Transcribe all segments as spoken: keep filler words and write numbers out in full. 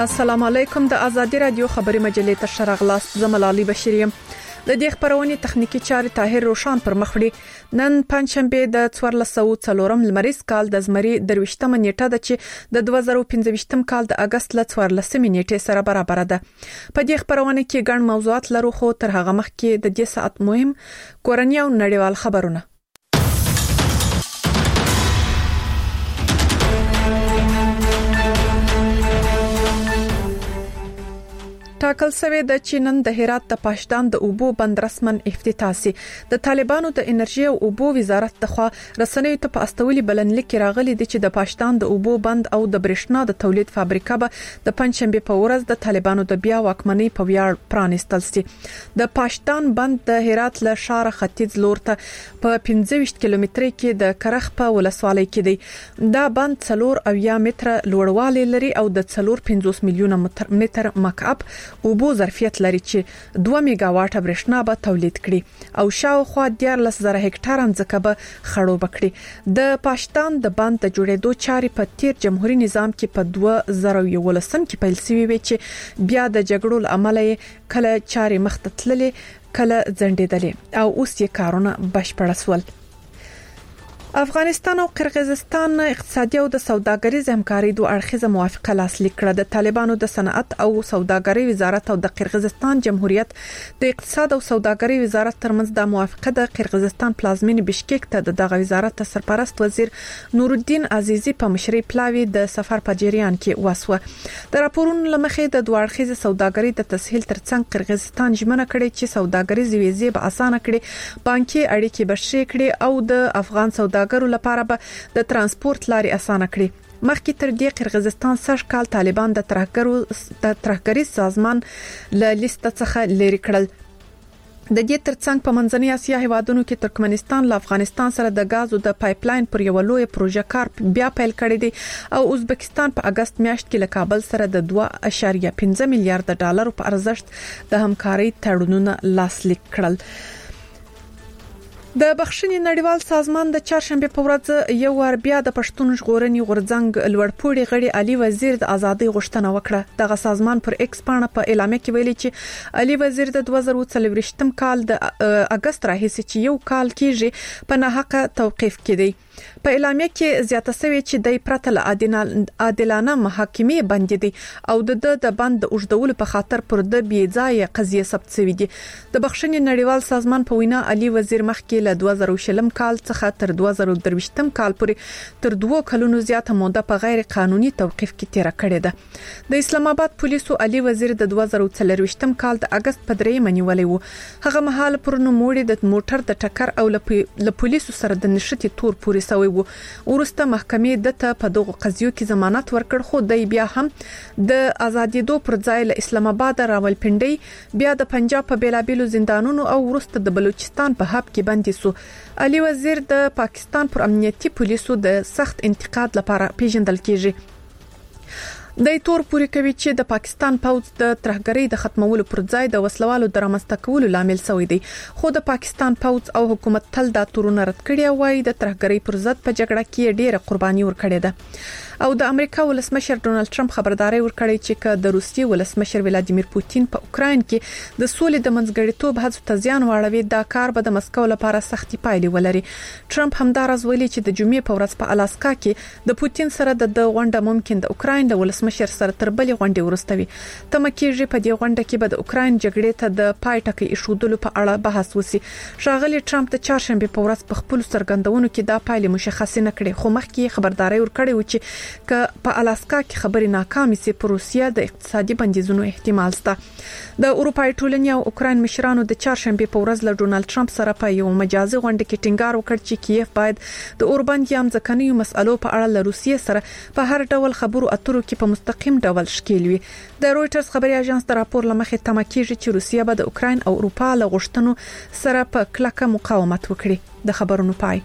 السلام علیکم. د ازادي رادیو خبري مجلې ته شرغلاس زملالي بشریم. د دې خبرونې تخنیکی چارې طاهر روشان پر مخ وړي. نن پنځشنبه د څوارلس سوه څلورم لمریز کال د زمري درويشتمه نیټه ده چې د دوه زره پنځه کال د اگست ل څوارلسمې نیټې سره برابر ده. په دې خبرونه کې ګڼ موضوعات لرو، خو تر هغه مخکې د دې ساعت مهم کورنۍ او نړیوال خبرونه. ټاکل شوی د چینن د هرات د پاشدان د اوبو بند رسمن افتتاح سي. د طالبانو د انرژي او اوبو وزارت تخوا رسنیو ته په استولي بلنلیک راغلي دي چې د پاشدان د اوبو بند او د برېښنا د تولید فابریکه به د پنځشنبه په ورځ د طالبانو د بیا واکمنۍ په ویاړ پرانستل سي. د پاشدان بند د هرات له شار ختیځ لور ته په پنځه ویشت کیلومترۍ کې د کرخ په ولسوالۍ کې دی. دا بند څلور اویا متره لوړوالی لري او د څلور پنځوس میلیونه متر مکعب اوبو ظرفیت لري چې دوه میگا واټه برېښنا به تولید کړي او شاوخوا دیارلس زره هکټار ځمکه به خړوب کړي. د پاشدان د بند د جوړېدو چارې په تیر جمهوریت نظام کې په دوه زره یولسم کې پیل شوې وي چې بیا د جګړو لامل کله چارې مخ ته تللې کله ځنډېدلې او اوس یې کارونه بشپړ شول. افغانستان او قرغیزستان اقتصادي او د سوداګریز همکاري دوه اړخیزه موافقه لاسلیک کړه. د طالبانو د صنعت او سوداګرۍ وزارت او د قرغیزستان جمهوریت د اقتصاد او سوداګرۍ وزارت ترمنځ د موافقه د قرغیزستان پلازمینې بشکک ته د دغه وزارت سرپرست وزیر نور الدین عزیزی په مشرۍ پلاوی د سفر په جریان کې وسوه. د راپورونو لمخې د دوه اړخیزه سوداګرۍ د تسهیل ترڅنګ قرغیزستان ژمنه کړې چې سوداګریز ویزې به اسانه کړي، بانکي اړیکې به ښې کړي او د افغان سوداګرو ګرو لپاره به د ترانسپورت لارې اسانه کړي. مخکې تر دې قرغیزستان سږ کال طالبان د ترهګرو د ترهګری سازمان له لیست څخه لري کړل. د دې ترڅنګ په منځنۍ اسیا هیوادونو کې ترکمنستان له افغانستان سره د غازو د پایپلاین پر یو لوی پروژه کار بیا پیل کړی دی او ازبکستان په اگست میاشت کې له کابل سره د دوه اعشاریه پنځه میلیارډ ډالر په ارزښت د همکارۍ تړونونه لاسلیک کړل. د بخښنې نړیوال سازمان د چهارشنبه په ورځ یو ور بیا د پښتون ژغورنې غورځنګ لوړپوړي غړي علي وزیر د ازادۍ غوښتنه وکړه. دغه سازمان پر ایکس پاڼه په اعلامیه کې ویلي چې علي وزیر د دوه زره څلوېښتم کال د اگست راهیسې چې یو کال کېږي په ناحقه توقيف کړي. په اعلامیه کې زیاته شوی چې د پرتل عادلانه محاکمې باندې دي او د د بند اوږدولو په خاطر پر د بي ځای قضیه ثبت شوی دي. د بخښنې نړیوال سازمان په وینا علي وزیر مخکې له دوه زره شلم کال څخه تر دوه زره درویشتم کال پورې تر دوه کلونو زیاته موده په غیر قانوني توقيف کې تیر کړی ده. د اسلام آباد پولیسو علي وزیر د دوه زره څلوېښتم کال د اگست په درېمه نیولې وو. هغه مهال پر نوموړي د موټر د ټکر او له پولیسو سره د نشټي تور پورې سوی وو. ورسته محکمې د ته په دغه قضیو کې ضمانت ورکړ، خو د بیا هم د ازادي دو پر ځای له اسلام آباد راولپنډي بیا د پنجاب په بیلابیلو زندانونو او ورسته د بلوچستان په هب کې بندي سو. علي وزیر د پاکستان پر امنیتي پولیسو د سخت انتقاد لپاره پیژندل کیږي. د تور پوری کوي چې د پاکستان پوځ د ترهګرۍ د ختمولو پر ځای د وسلوالو د رامنځته کولو لامل شوی دی، خو د پاکستان پوځ او حکومت تل دا تورونه رد کړي وای د ترهګرۍ پر ضد په جګړه کې ډېره قرباني ورکړې ده. او د امریکا ولسمشر ډونالد ټرمپ خبرداري ورکړي چې که د روسیې ولسمشر ولادیمیر پوتین په اوکراین کې د سولې د منځګړیتوب هڅو ته زیان واړوي، دا کار به د مسکو لپاره سختي پایلې ولري. ټرمپ همدارز ویلي چې د جمعې په ورځ په الاسکا کې د پوتین سره د غونډه ممکن د اوکراین د ولسمشر سره تر بلې غونډې ورستوي. تمه کېږي په دې غونډه کې به د اوکراین جګړې ته د پای ټکی ایښودلو په اړه بحث وشي. ښاغلي ټرمپ د چهارشنبه په ورځ په خپل څرګندونو کې دا پایلې مشخص نه کړې، خو مخکې خبرداري ورکړې و چې که په الاسکا کې خبرې ناکامې سي پر روسیا د اقتصادي بندیزونو احتمال شته. د اروپای ټولنې او اوکراین مشرانو د چهارشنبه په ورځ له ډونالد ټرمپ سره په یو مجازي غونډه کې ټینګار وکړ چې کیف باید د اوربند یم ځکنیو مسالو په اړه له روسیې سره په هر ډول خبرو اترو کې په مستقیم ډول شکیل وي. د رويټرز خبري اژانس د راپور لمخې تمه کیږي چې روسیه به د اوکراین او اروپا له غوښتنو سره په کلکه مقاومت وکړي. د خبرونو پای.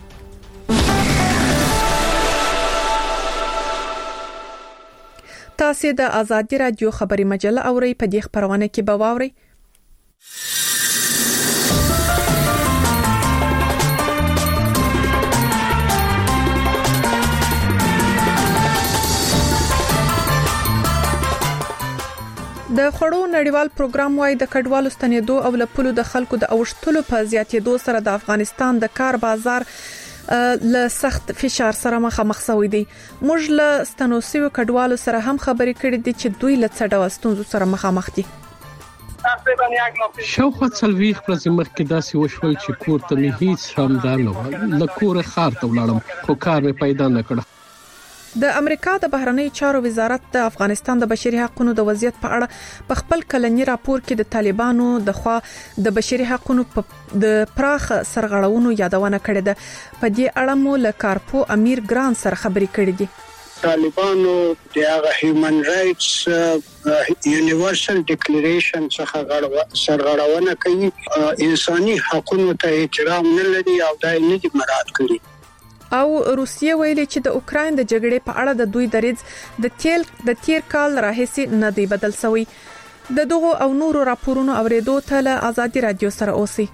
تاسو د ازادي رادیو خبري مجله اورئ. په دې خبرونه کې به واورئ د خړو نړیوال پروګرام وايي د کډوالو ستنېدو او لپلو د خلکو د اوشتلو په زیاتېدو سره د افغانستان د کار بازار له سخت فشار سره مخامخ شوی دی. موږ له ستنوسیو کډوالو سره هم خبرې کړې دي چې دوی له څه ډول ستونزو سره مخامخ دي. شاوخوا څلويخ ورځې مخکې داسې وشول چې کور ته مې هیڅ هم دا نه و. له کوره ښار ته ولاړم خو کار مې پیدا نه کړ. د امریکا د بهرنی چارو وزارت د افغانستان د بشري حقوقو د وضعیت په اړه په خپل کلنی راپور کې د طالبانو د خوا د بشري حقوقو په د پراخ سرغړونو یادونه کړې ده. په دې اړه مو له کارپو امیر ګران سره خبرې کړې دي. طالبانو د هیومن رائټس یونیورسل ډیکلیریشن څخه سرغړونه کوي، انساني حقوقو ته احترام نه لري او دا نه دي مراعات کړي. او روسیه ویلي چې د اوکرين د جګړې په اړه د دوی دریځ د تیل د تیر کال راهیسې نه دی بدل شوی. د دغه او نورو راپورونو اوریدو ته له ازادي رادیو سره اوسئ.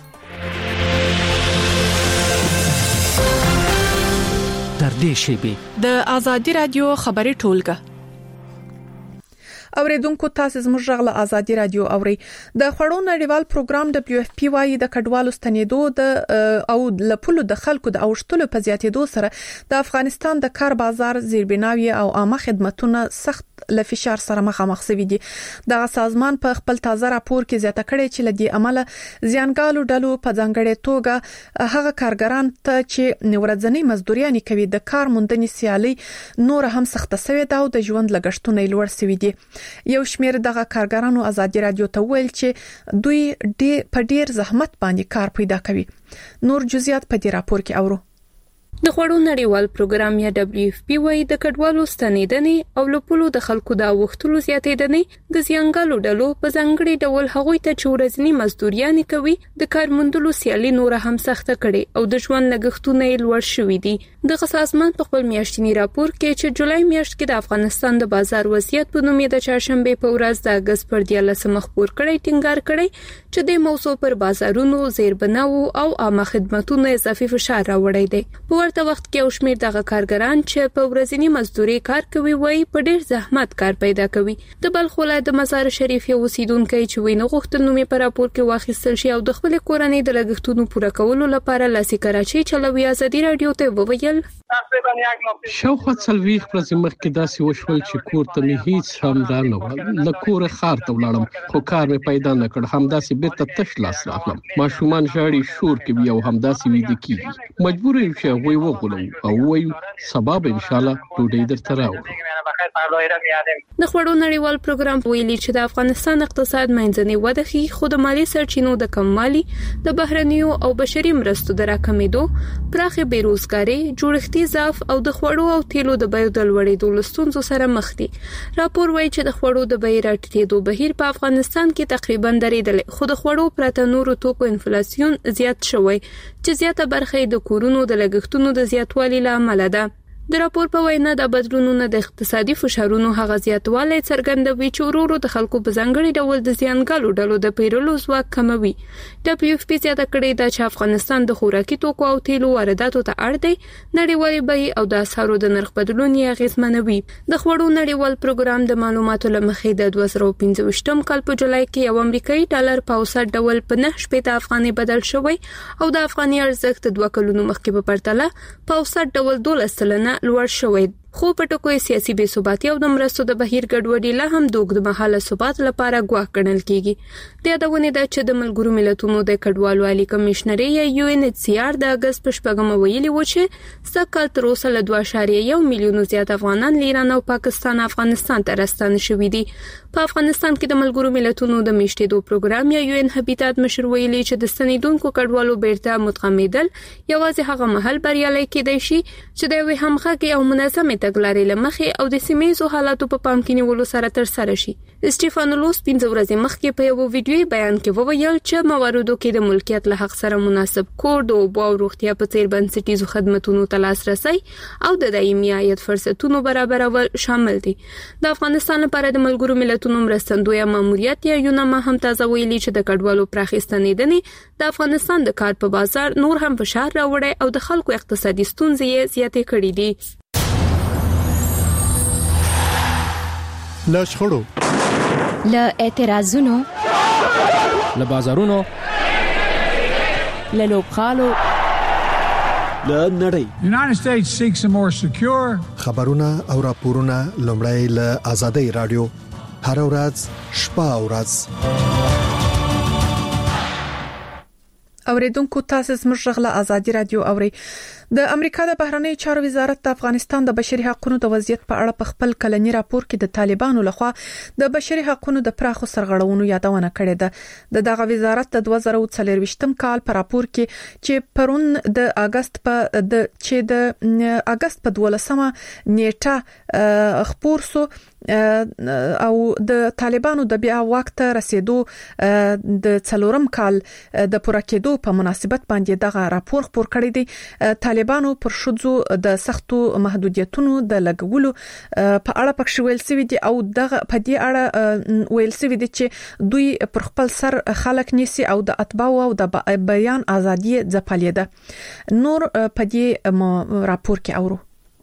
در دې شیبه د ازادي رادیو خبري ټولګه اوریدونکو تاسو زموږ غږ له ازادي رادیو اوري. د خړو نړیوال پروګرام دبليو اف پی وايي د کډوالو ستنېدو د او لپلو د خلکو د اوشتلو په زیاتېدو سره د افغانستان د کار بازار زیربناوي او عامه خدماتونه سخت له فشار سره مخامخ شوي دي. د سازمان په خپل تازه راپور کې زیاته کړې چې لدی عمله زیانګالو ډلو په ځانګړې توګه هغه کارګران ته چې ورځنی مزدوري کوي د کار موندنې سیالي نور هم سخت شوی دا او د ژوند لګښتونه لوړ شوي دي. یو شمېر دغه کارګرانو ازادي رادیو ته ویل چې دوی ډېر په ډېر زحمت باندې کار پیدا کوي. نور جزئیات په دې راپور کې اورو. د خړو نړیوال پروګرام یا دبليو اف پی وايي د کډوالو ستنېدنې او لپلو د خلکو د وختلو زیاتېدنې د زیانګالو ډلو په ځانګړي ډول هغوی ته چې ورځنی مزدوريان کوي د کارموندلو سیالي نور هم سخته کړي او د ژوند لګښتونه یې لوړ شوي دي. د سازمان په خپل میاشتنی راپور کې چې جولای میاشت کې د افغانستان د بازار وضعیت په نوم د چهارشنبه په ورځ د اگست پر دیارلسمه خبر کړی ټینګار کړی چې د موضوع پر بازارونو زیربناو او عامه خدماتونو اضافي فشار راوړی دی. په ورته وخت کې او شمیر دغه کارګران چې په ورځنی مزدوري کار کوي وای په ډیر زحمت کار پیدا کوي. د بلخ ولایت د مزار شریف یو اوسیدونکو چې وینه غوښتل نو په راپور کې واخیستل شي او د خپل کورنۍ د لګښتونو پوره کولو لپاره لاسي کراچي چلوي. ازادي رادیو ته وویل شاوخوا څلويخ ورځې مخکې داسې وشول چې کور ته مې هیڅ هم دا نه و. له کوره ښار ته ولاړم خو کار مې پیدا نه کړ. همداسې بیرته تش لاس راغلم. ماشومان ژاړي، شور کوي او همداسې ویده کیږي. مجبور یم چې هغوی وغولو او وایو سبا به ان شاء الله ډوډۍ درته راوړو. د خړو نړیوال پروګرام ویلي چې د افغانستان اقتصاد منځنۍ وده خي خو د مالی سرچینو د کموالي، د بهرنیو او بشري مرستو د راکمېدو، پراخه بیروزګاری، جوړښتي ضعف او د خړو او تیلو د بیو د لوړېدو لستونزو سره مخ دي. راپور وايي چې د خړو د بیې راټیټېدو بهیر په افغانستان کې تقریبا درېدل، خو د خړو پرته نورو توکو انفلیسیون زیات شوی چې زیاته برخه د کورونو د لګښتونو د زیاتوالي لامل ده. د راپور په وینا د بدلونونو د اقتصادي فشارونو هغه زیاتوالی څرګندوي چې ورورو د خلکو په ځانګړي ډول د زیانګالو ډلو د پیرلو ځواک کموي. دبليو اف پی زیاته کړې ده چې افغانستان د خوراکي توکو او تیلو وارداتو ته اړ دی. نړیوالې بیې او د اسعارو د نرخ بدلون یې اغیزمنوي. د خړو نړیوال پروګرام د معلوماتو لمخې د دوه زره پنځه ویشتم کال په جولای کې یو امریکایي ډالر په اوسط ډول په نه شپږ افغاني بدل شوی او د افغاني ارزښت دوه کلونو مخکې په پرتله په اوسط ډول دولس سلنه لوړ شوی. خو په ټکو سیاسي بې ثباتي او د مرستو د بهیر ګډوډي لا هم د اوږدمهاله ثبات لپاره ګواښ ګڼل کیږي. د یادونه ده چې د ملګرو ملتونو د کډوالو عالی کمشنري یا یو ان ایچ سی آر د اگست په شپږمه ویلي و چې سکه تر اوسه له دوه اعشاریه یو میلیون زیات افغانان له ایران او پاکستان افغانستان ته راستانه شوي دي. په افغانستان کې د ملګرو ملتونو د میشتېدو پروګرام یا یو ان هابیټات مشر ویلي چې د ستنېدونکو کډوالو بیرته متقامیدل یوازې هغه مهال بریالي کېدای شي چې د یو همغږي او منظمې تګلارې لمخې او د سیمه‌ییزو حالاتو په پام کې نیولو سره ترسره شي. اسټیفانولوس پنځه ورځې مخکې په یو ویډیوي بیان کې وویل چې مواردو کې د ملکیت له حق سره مناسب کور، د اوبو او روغتیا په څیر بنسټیزو خدماتونو ته لاسرسی او د دایمي عاید فرصتونو برابرول شامل دي. د افغانستان لپاره د ملګرو ملتونو مرستندوی ماموریت یا یوناما هم تازه ویلي چې د کډوالو پراخستنېدنې د افغانستان د کار په بازار نور هم فشار راوړي او د خلکو اقتصادي ستونزې زیاتې کړې دي. لشخړو له اعتراضونو، له بازارونو، له لوبغالو، له نړۍ. United States seeks a more secure خبرونه او راپورونه لومړی له آزادۍ رادیو هر ورځ شپه او ورځ. اوریدونکو تاسو زموږ غږ له آزادۍ رادیو اوري. د امریکا د بهرنی چارو وزارت د افغانستان د بشري حقوقو د وضعیت په اړه په خپل کلنی راپور کې د طالبانو لخوا د بشري حقوقو د پراخو سرغړونو یادونه کړې ده. د دغه وزارت د دوه زره څلرويشتم کال په راپور کې چې پرون د اگست په د چې د اگست په دولسمه نیټه خبر سو او د طالبانو د بیا وخت رسیدو د څلورم کال د پوره کېدو په مناسبت باندې دغه راپور خبر کړی دی. طالبانو پر شذو د سختو محدودیتونو د لګولو په اړه پکښ ویل سوي دي او دغه په دې اړه ویل سوي دي چې دوی پر خپل سر خلک نیسي او د اتباع او د بیان ازادي ځپلې ده. نور په دې راپور کې اورو.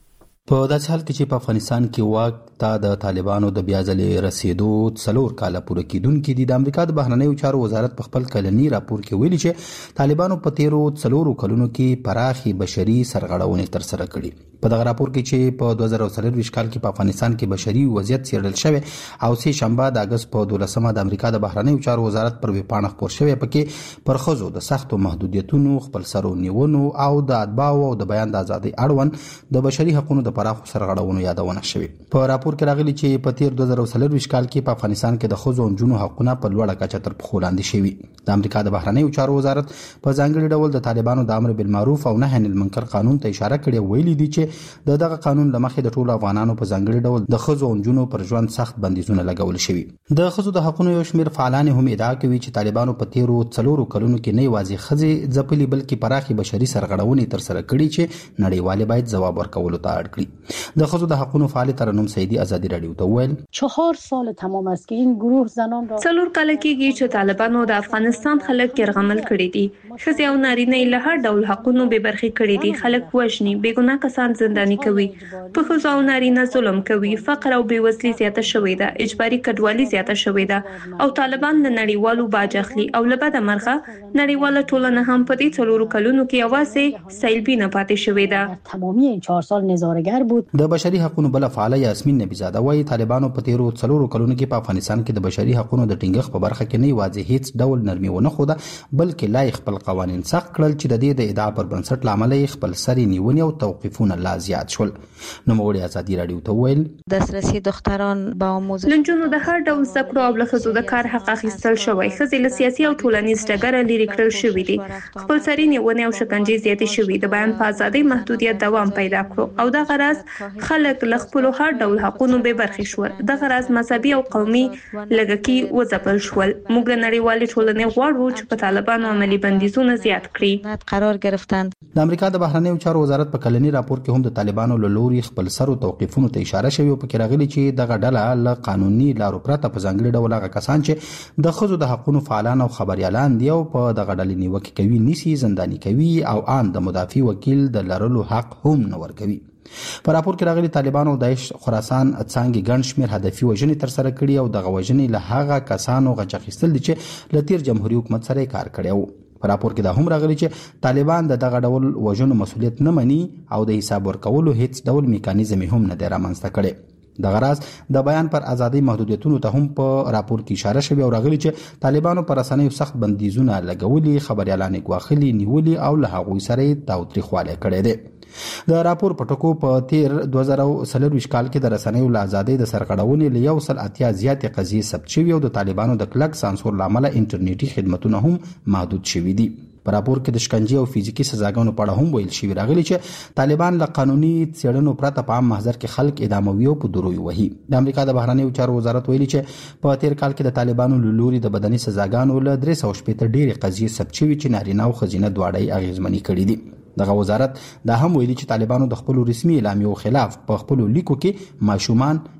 په داسې حال کې چې په افغانستان کې واک ته د طالبانو د بیا ځلې رسیدو څلور کاله پوره کېدونکې دي، د امریکا د بهرنیو چارو وزارت په خپل کلنی راپور کې ویلي چې طالبانو په تیرو څلورو کلونو کې پراخي بشري سرغړونې ترسره کړي. په دغه راپور کې چې په دوه زره څلرويشت کال کې په افغانستان کې بشري وضعیت څیړل شوی او سه شنبه د اگست په دولسمه د امریکا د بهرنیو چارو وزارت پر ویبپاڼه خبر شوی، پکې پر خزو د سختو محدودیتونو، خپل سرو نیونو او د اتباع او د بیان د ازادۍ اړوند د بشري حقوقو د پراخو سرغړونو یادونه شوی. په راپور کې راغلي چې په تیر دوه زره څلرويشت کال کې په افغانستان کې د خزو او جنو حقوقونه په لوړه کچه تر پخو لاندې شوي. د امریکا د بهرنیو چارو وزارت په ځانګړي ډول د طالبانو د امر بالمعروف او نهي عن المنکر قانون ته اشاره کړې، ویلي دي چې د دغه قانون لمخې د ټولو افغانانو په ځانګړي ډول د خزو او جنو پر ژوند سخت بندیزونه لګول شوي. د خزو د حقوقو یو شمېر فعالان هم ادعا کوي چې طالبانو په تیرو څلورو کلونو کې نه یوازې خزې ځپلي بلکې پراخي بشري سرغړونې ترسره کړي چې نړیوال باید ځواب ورکولو ته اړ کړي. د خزو د حقوقو فعال ترنم سیدی آزادی رادیو ته ویل چهار سال تمام است که این گروه زنان را څلور کال کېږي چې طالبانو د افغانستان خلک یرغمل کړي دي. ښځې او نارینه له هر ډول حقوقو بې برخې کړي دي، خلک وژني، بې ګناه کسان زنداني کوي، په ښځو او نارینه ظلم کوي، فقر او بېوزلي زیاته شوې ده، اجباري کډوالي زیاته شوې ده او طالبان له نړیوالو باج اخلي او له بده مرغه نړیواله ټولنه هم په دې څلورو کلونو کې یوازې سیلبي نه پاتې شوې ده. تمامی این چهار سال نظاره‌گر بود. د بشري حقوقو بل فعال یاسمین نبی زاده وايي طالبانو په تیرو څلورو کلونو کې په افغانستان کې د بشري حقوقو د ټینګښت په برخه کې نه یوازې هیڅ ډول نرمي ونه خوده بلکې لا خپل قوانين سخت کړل چې د دې د ادعا پر بنسټ لامل خپل سری نیونې او توقیفونه لا زیات شول. نو موږ آزادي رادیو ته ویل دسترسی دختران با آموزش لنجونو د هر ډول زده کړو او له ښځو د کار حق اخیستل شوی، ښځې له سیاسي او ټولنیز ډګره لرې کړل شوي دي، خپل سری نیونې او شکنجې زیاتې شوي، د بیان په ازادۍ محدودیت دوام پیدا کړو او دغه راز خلک له خپل هر ډول حقوقو به برخې شول. دغه راز مذهبي او قومي لږکي وځپل شول. موږ له نړیوالې ټولنې غواړو چې په طالبانو عملی بندیزونه زیات کړي. قرار گرفتند. د امریکا د بهرنیو چارو وزارت په کلنی راپور کې هم د طالبانو له لوري خپل سرو توقیفونو ته اشاره شوی او پکې راغلي چې دغه ډله له قانوني لارو پرته په ځانګړي ډول هغه کسان چې د خزو د حقوقو فعالان او خبريالان دی او په دغه ډلې نیوکه کوي، نیسي، زنداني کوي او ان د مدافع وکیل د لرلو حق هم نه ورکوي. په راپور کې راغلي طالبانو د داعش خراسان څنګه ګڼ شمېر هدفي وژنې ترسره کړي او دغه وژنې له هغه کسانو غچ اخیستل دي چې له تیر جمهوریت حکومت سره کار کړی وو. په راپور کې دا هم راغلي چې طالبان د دغه ډول وژنو مسؤلیت نه مني او د حساب ورکولو هیڅ ډول میکانیزم هم نه دی رامنځته کړی. دغه راز د بیان پر ازادۍ محدودیتونو ته هم په راپور کې اشاره شوی او راغلي چې طالبانو پر رسنیو سخت بندیزونه لګولي، خبريالان غواخلي، نیولي او له هغوی سره تاوتریخواله کړي دي. د راپور په ټکو په تیر دوه زره څلرويشت کال کې د رسنیو له ازادۍ د سرغړونې له یو سل اتیا زیاتې قضیې ثبت شوي او د طالبانو د کلک سانسور لامل انټرنیټي خدماتونه هم محدود شوي دي. په راپور کې د شکنجې او فزیکی سزاګانو په اړه هم ویل شوی راغلی چې طالبان له قانوني څېړنو پرته په عام محضر کې خلک اعداموي او په دروي وهي. د امریکا د بهرنیو چارو وزارت ویلي چې په تیر کال کې د طالبانو له لوري د بدني سزاګانو له درې سوه شپېته ډېرې قضیې ثبت شوي چې نارینه او ښځینه دواړه یې اغېزمنې کړي دي. دغه وزارت دا هم ویلي چې طالبانو د خپل رسمي اعلامیو خلاف په خپل لیکو کې ماشومان،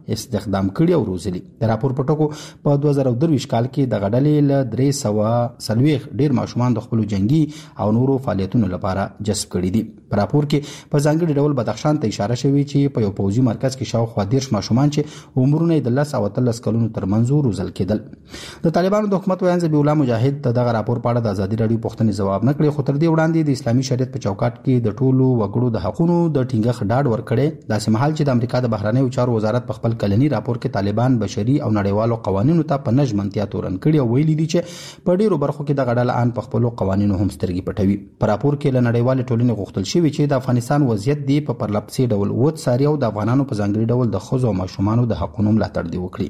استخدام کړي او روزلي. د راپور په ټکو په دوه زره درویشت کال کې د غډلې ل درې سوه سلويخ ډیر ماشومان د خپل جنگي او نورو فعالیتونو لپاره جذب کړي دي. په راپور کې په ځانګړي ډول بدخشان ته اشاره شوې چې په یو پوځي مرکز کې شاوخوا دېرش ماشومان چې عمرونه د لس او اتلس کلونو ترمنځ روزل کېدل. د طالبانو د حکومت ویان ذبیح الله مجاهد دغه راپور په اړه د ازادي رادیو پوښتنې ځواب نه کړی، خو تر دې وړاندې د اسلامي شریعت په چوکاټ کې د ټولو وګړو د حقوقو د ټینګښت ډاډ ورکړي. داسې مهال چې د امریکا د بهرنیو چارو وزارت په خپل کلنی راپور کې طالبان بشري او نړیوالو قوانینو ته په نجمنتیا تورن کړي او ویلي دي چې په ډیرو برخو کې د غډل ان په خپل قوانینو هم سترګې پټوي. په راپور کې له نړیوال ټولنې غوښتل شوی چې د افغانستان وضعیت دی په پرلپسې ډول وڅ ساري او د افغانانو په ځانګړي ډول د ښځو او ماشومانو د حقوقو ملاتړ دی وکړي.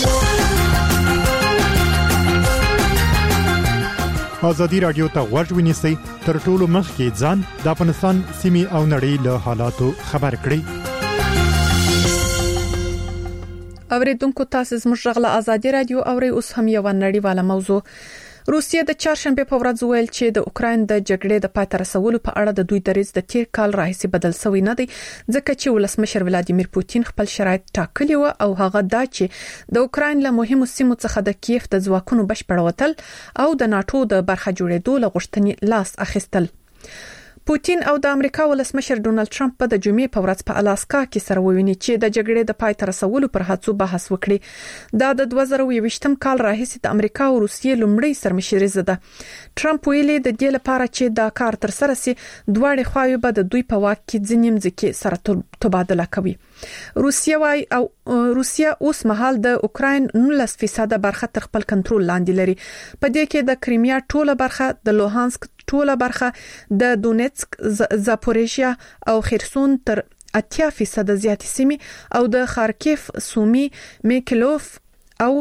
ازادي رادیو ته غوږ ونیسئ، تر ټولو مخکې ځان د افغانستان سیمې او نړۍ له حالاتو خبر کړئ. اوریدونکو تاسو زموږ غږ ازادي رادیو اوري. اوس هم یو نړیواله موضوع. روسیه د چهارشنبه په ورځ ویل چې د اوکراین د جګړې د پای ته رسولو په اړه د دوی دریځ د تیر کال راهیسې بدل شوی نه دی، ځکه چې ولسمشر ولادیمیر پوتین خپل شرایط ټاکلي و او هغه دا چې د اوکراین له مهمو سیمو څخه د کیف د ځواکونو بشپړ وتل او د ناتو د برخه جوړېدو له غوښتنې لاس اخیستل. پوتین او د امریکا ولسمشر ډونالد ټرمپ په د جمعې په ورځ په الاسکا کې سره وویني چې د جګړې د پای ته رسولو پر هڅو بحث وکړي. دا د دوه زره یوویشتم کال راهیسې د امریکا او روسیې لومړی سرمشریزه ده. ټرمپ ویلي د دې لپاره چې دا کار تر سره سي دواړه خواوې به د دوی په واک کې ځینې مځکې سره تبادله کوي. روسیه وايي او روسیه اوس مهال د اوکراین نولس فیصد برخه تر خپل کنټرول لاندې لري. په دې کې د کریمیا ټوله برخه، د لوهانسک ټوله برخه، د دونیتسک، زاپوریژیا او خرسون تر اتیا فیصد زیات سیمې او د خارکیف، سومی، میکلوف او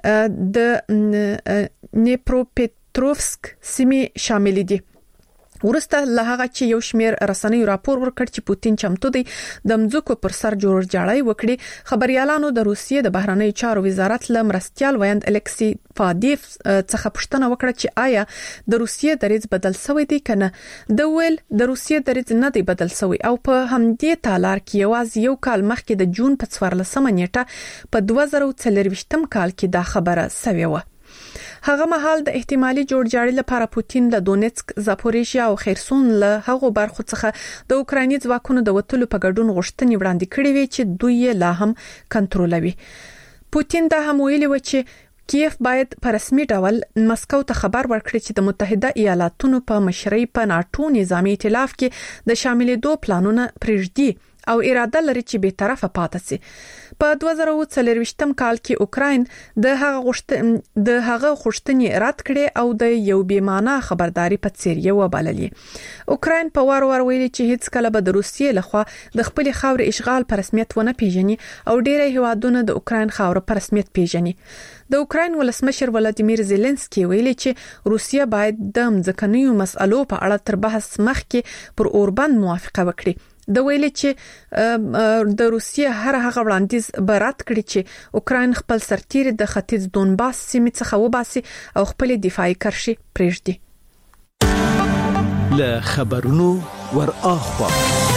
د نیپروپیتروفسک سیمې شامل دي. ورسته له هغه چې یو شمیر رسنیو راپور ورکړ چې پوتین چمتو دی د مځکو پر سر جوړ جاړی وکړي، خبريالانو د روسیې د بهرنیو چارو وزارت له مرستيال ویاند الکسی فادیف څخه پوښتنه وکړه چې آیا د روسیې دریځ بدل شوی دی کنه. د ویل د روسیې دریځ نه دی بدل شوی او په همدې تالار کې یوازې یو کال مخکې د جون په څوارلسمه نیټه په دوه زره څلورویشتم کال کې دا خبره شوې و. هغه مهال د احتمالي جوړ جاړي لپاره پوتین له دونیتسک، زاپوریژیا او خرسون له هغو برخو څخه د اوکرایني ځواکونو د وټلو په ګډون غوښتنې وړاندې کړې وي چې دوی لا هم کنټرولوي. پوتین دا هم ویلي و چې کیف باید په رسمي ډول مسکو ته خبر ورکړي چې د متحده ایالاتونو په مشرۍ په ناتو نظامی ائتلاف کې د شاملېدو پلانونه پرېږدي او اراده لري چې به طرفه پاتې سي. په دوه زره څلورویشتم کال کې اوکراین د هغه غوښتنې د هغه غوښتنې رد کړې او د یو بیمانه خبرداري په څیر یو وبللې. اوکراین په وار وار ویلي چې هیڅ کله به د روسیې لخوا د خپل خاورې اشغال په رسمیت ونه پیژني او ډیری هیوادونه د اوکراین خاور په رسمیت پیژني. د اوکراین ولسمشر ولادیمیر زيلنسکي ویلي چې روسیه باید د مځکنیو مسألو په اړه تر بحث مخکې پر اوربند موافقه وکړي. د ویلي چې د روسیې هر هغه وړاندیز برات کړي چې اوکراین خپل سرتیري د ختیځ دونباس سیمې څخه وباسي او خپل دفاعي کرښې پرېږدي. له خبرونو ور اخوا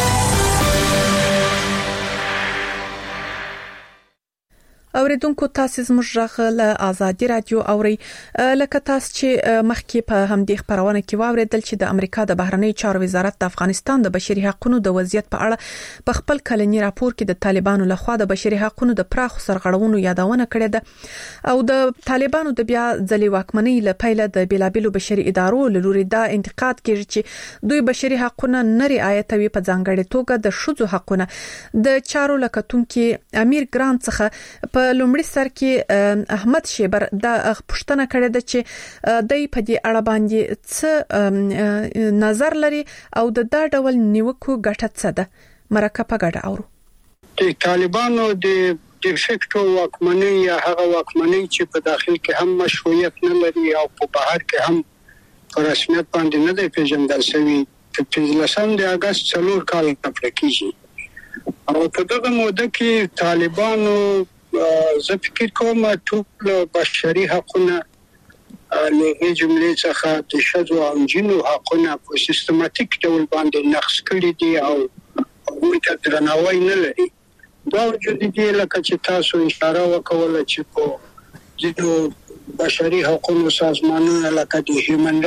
اوریدونکو تاسو زموږ غږ له ازادي رادیو اوري. لکه تاسو چې مخکې په همدې خبرونه کې واوریدل چې د امریکا د بهرنیو چارو وزارت د افغانستان د بشري حقوقو د وضعیت په اړه په خپل کلنی راپور کې د طالبانو لخوا د بشري حقوقو د پراخو سرغړونو یادونه کړې ده او د طالبانو د بیا ځلې واکمنۍ له پیله د بیلابیلو بشري ادارو له لوري دا انتقاد کیږي چې دوی بشري حقوقونه نه رعایتوي، په ځانګړي توګه د ښځو حقوقونه. د چارو لکتونکو امیر ګرانت څخه په لومړي سر کې احمد شیبر دا پوښتنه کړې ده چې دای په دې اړه باندې څه نظر لري او د دا ډول نیوکو ګټه څه ده. مرکه په ګډه اورو. د طالبانو د د فکټو واکمنۍ یا هغه واکمنۍ چې په داخل کې هم مشروعیت نه لري او په بهر کې هم په رسمیت باندې نه دی پیژندل شوی، په پنځلسم د اگست څلور کال کېږي او په دغه موده کې طالبانو زه فکر کوم ټول بشري حقوقونه له جملې څخه د ښځو او نجونو حقوقونه په سیستماتیک ډول باندې نقض کړي دي او هغوی ته درناوی نه لري. باوجود دې لکه چې تاسو اشاره وکوله چې په ځینو بشري حقوقو سازمانونو لکه د هیومن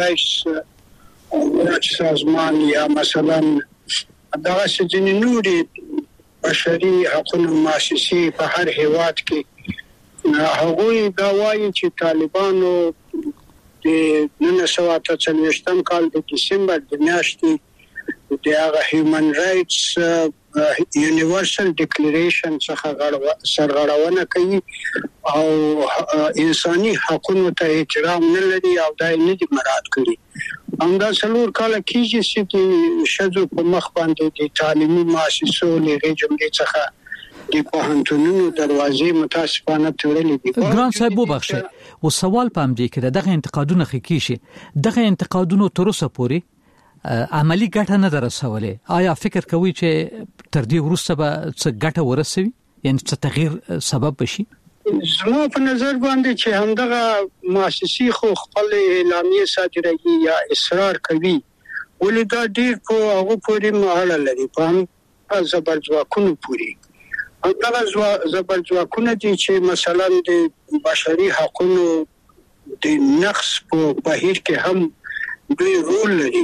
رائټس سازمان یا مثلا دغه ځینې نورې بشري حقوقو مؤسسې په هر هیواد کې هغوی دا وایي چې طالبانو د نولس سوه اته څلوېښتم کال د دسمبر د میاشتې د هغه هیومن رائټس یونیورسل ډیکلیریشن څخه سرغړونه کوي او انساني حقوقو ته احترام نه لري او دا نه دي مراعات کړي. همدا څلور کاله کېږي چې د ښځو په مخ باندې د تعلیمي مؤسسو لغې جملې څخه د پوهنتونونو دروازې متاسفانه تړلې دي. ګران صاحب وبخښه او سوال پام دی کې دغه انتقادونه خکې شي دغه انتقادونو تر اوسه پورې عملی ګټه نه درسولې. آیا فکر کوي چې تر دې وروسته به څه ګټه ورسوي یعنی څه تغییر سبب بشي؟ زما په نظر باندې چې همدغه مؤسسې خو خپل اعلامیه صادروي یا اصرار کوي ولې دا ډیر په هغه پورې اړه لري په زبرځواکونو پورې. همدغه زبرځواکونه دي چې مثلا د بشري حقوقو د نقص په بهیر کې هم دوی رول لري.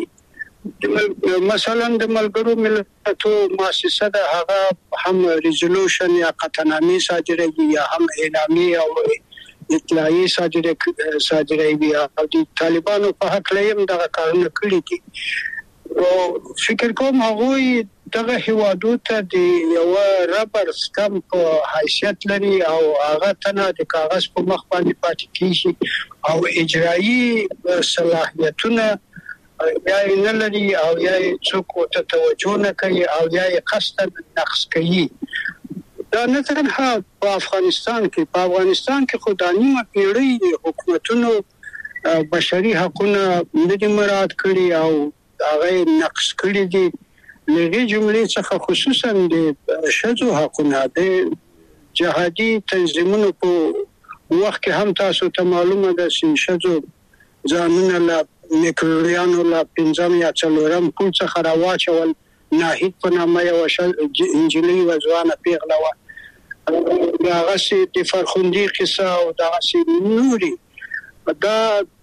مثلا د ملګرو ملتونو مؤسسه ده هغه هم ریزولوشن یا قطعنامې صادروي یا هم اعلامیه او اطلاعیه صادروي او د طالبانو په حق لیم دغه کارونه کړی دي. او فکر کوم هغه دغه هیوادو ته د یو رابر سټمپ حیثیت لري او هغه تنه د کاغذ په مخ باندې پاتې کیږي او اجرایی صلاحیتونه یا نه لري او یا څوک ته توجه نه کوي او یا قصد نقص کوي. دا نه تنها په افغانستان کې په افغانستان کې خداني پیړۍ حکومتونو بشري حقوقونه نه دي مراعات کړي او هغه نقص کړي دي. لږه جملې څخه خصوصا د ښځو حقوقونه د جهادي تنظیمونو په وخت کې هم تاسو ته معلومه ده چې ښځو ځانونه لا میکروریانو لا پنځم یا څلورم پول څخه راواچول ناهید په نامه یو انجلۍ وځوانه پیغله وه. هغه سي د فرخندي قصه او دغه سي نوري دا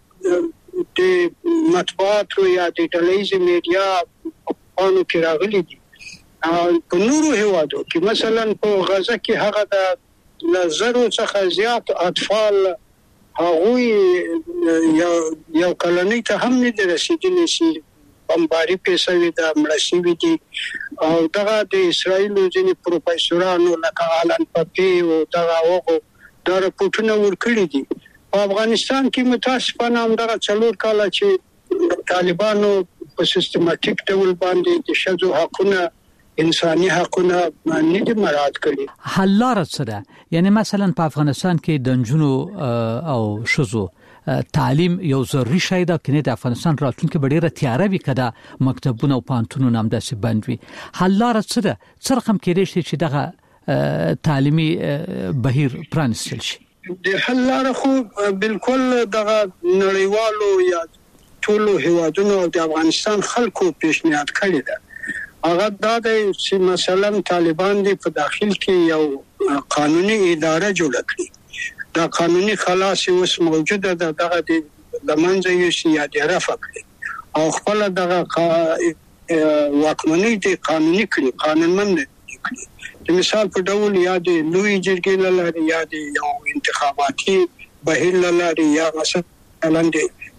د مطبوعاتو یا د ټلویزیون میډیا قانون کې راغلي دي. په نورو هیوادو کې مثلا په غزه کې هغه د لزرو څخه زیات اطفال هغه یو یو کلنۍ ته هم نه رسیدلی شي بمباري پیسې د امرسي وی دي او دغه د اسرایل ځینې پروفیسورانو لکه آلن پپی او دغه وګو دا رپورټونه ورکړي دي. په افغانستان کې متاسفانه همدغه څلور کاله چې طالبانو په سیستماتیک ډول باندې د ښځو حقوقونه انساني حقوقونه نه دي مراعات کړي. حل لار څه ده؟ یعنی مثلا په افغانستان کې د نجونو او ښځو تعلیم یو ضروري شی ده کنه د افغانستان راتلونکي ډیره تیاره وي کده مکتبونه او پانتونونه هم داسې بند وي. حل لار څه ده؟ څه رقم کېدای شي چې دغه تعلیمي بهیر پرانستل شي؟ د حل لار خو بالکل دغه نړیوالو یا ټولو هیوادونو د افغانستان خلکو پیشنهاد کړی ده. هغه دا دی چې مثلا طالبان دې په داخل کې یو قانوني اداره جوړ کړي. دا قانوني خلاص اوس موجوده ده دغه د لمنځه یې یا د رفع کړي او خپل دغه واکمنۍ دې قانوني کړي قانونمند کړي. د مثال په ډول یا د لوی جرګې لاره یا د یو انتخاباتي بهیر لاره یا مثلا د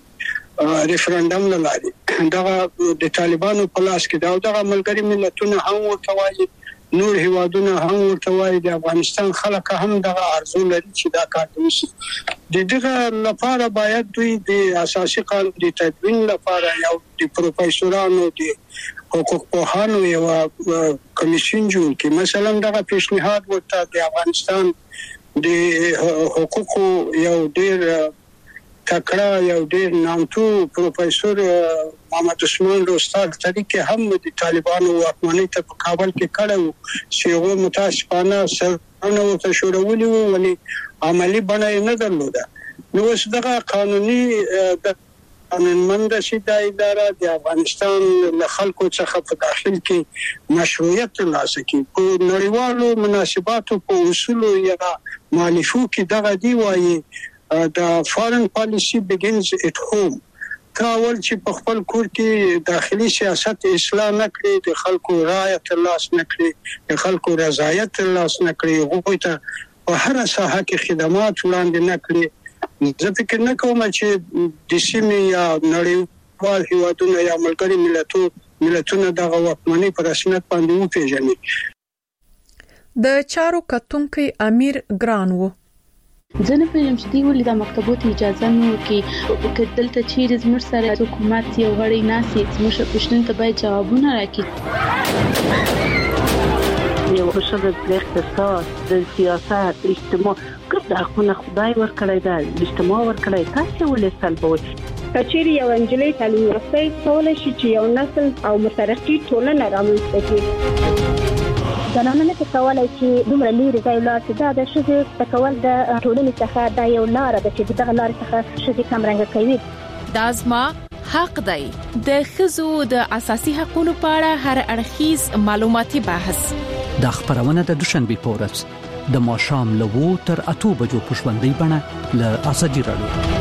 ریفرندم لاره دغه د طالبانو په لاس کې دا دغه ملګری ملتونه هم ورته وایي نور هیوادونه هم ورته وایي د افغانستان خلک هم دغه ارزو لري چې دا کار وشي. د دغه لپاره باید دوی د اساسي قانون د تدوین لپاره یو د پروفیسورانو د حقوق پوهانو یو کمیشن جوړ کړي. مثلا دغه پیشنهاد ورته د افغانستان د حقوقو یو ډیر تکړه یو ډیر نامتو پروفیسور محمد عثمان روستاد طریقې هم د طالبانو واکمنۍ ته په کابل کې کړو چې هغه متاسفانه سرونه ورته شوړولي وو ولې عملی بڼه نه درلوده. نو اوس دغه قانوني قانونمند شي د اداره د افغانستان له خلکو څخه په داخل کې مشروعیت ترلاسه کړي. په نړیوالو مناسباتو په اصول یا مالفو کې دغه دی وایي د فارن پالیسی begins at home. کاول چې په خپل کور کې داخلي سیاست اصلاح نکړي، د خلکو رائے ترلاسه نکړي، د خلکو رضایت ترلاسه نکړي، هغوی ته په هر ساحه کې خدمات وړاندې نکړي. زه فکر نه کوم چې د سیمې یا نړیوال هیوادونو یا ملګري ملتونو ملتونو دغه واکمنۍ په رسمیت باندې وپیژني. د چارو کتونکي امیر ګران وو. ځنه په یم چې دی ولې د مکتبونو اجازه نه ورکړي، که دلته چیرې زموږ سره حکومت یو غړی ناسي زموږ پوښتنې ته باید جوابونه راکړي. یو بشر د اقتصاد، د سیاست، اجتماع ګرد حقونه خدای ورکړی دا اجتماع ورکړی، تاسو ولې سلبوي؟ کچېری یو انجلۍ تعلیم یافته کولای شي چې یو نسل او مترقي ټولنه رامنځته کړي. زنانه نه کولای چې دومره لري ځای لاړ شي. دا د ښځې تکول د ټولنې څخه دا یو لار ده چې دغه لار څخه ښځې کم رنګ کوي. دا زما حق دی. د ښځو د اساسي حقوقو په اړه هر اړخیز معلوماتي بحث د خبرونه د دوشنبه په ورځ د ماښام له وو تر اته بجو په ژوندۍ بڼه له ازادي رادیو.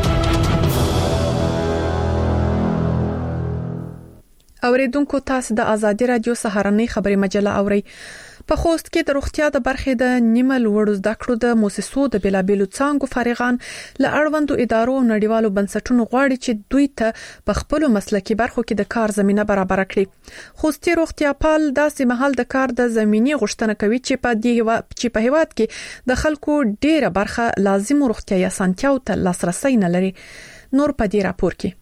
اوریدونکو تاسو د ازادي رادیو سهارنۍ خبري مجله اوري. په خوست کې د روغتیا د برخې د نیمل وړو زده کړو د موسسو د بلابلو څانګو فارغان له اړوندو ادارو او نړیوالو بنسټونو غواړي چې دوی ته په خپل مسلکي برخو کې د کار زمينه برابر کړي. خوستي روغتیا پال داسې محل د کار د زميني غوښتنه کوي چې په دې هوا چې په هواد کې د خلکو ډیره برخه لازم روغتیاي اسانتیاو ته لاسرسي نه لري. نور په دې راپور کې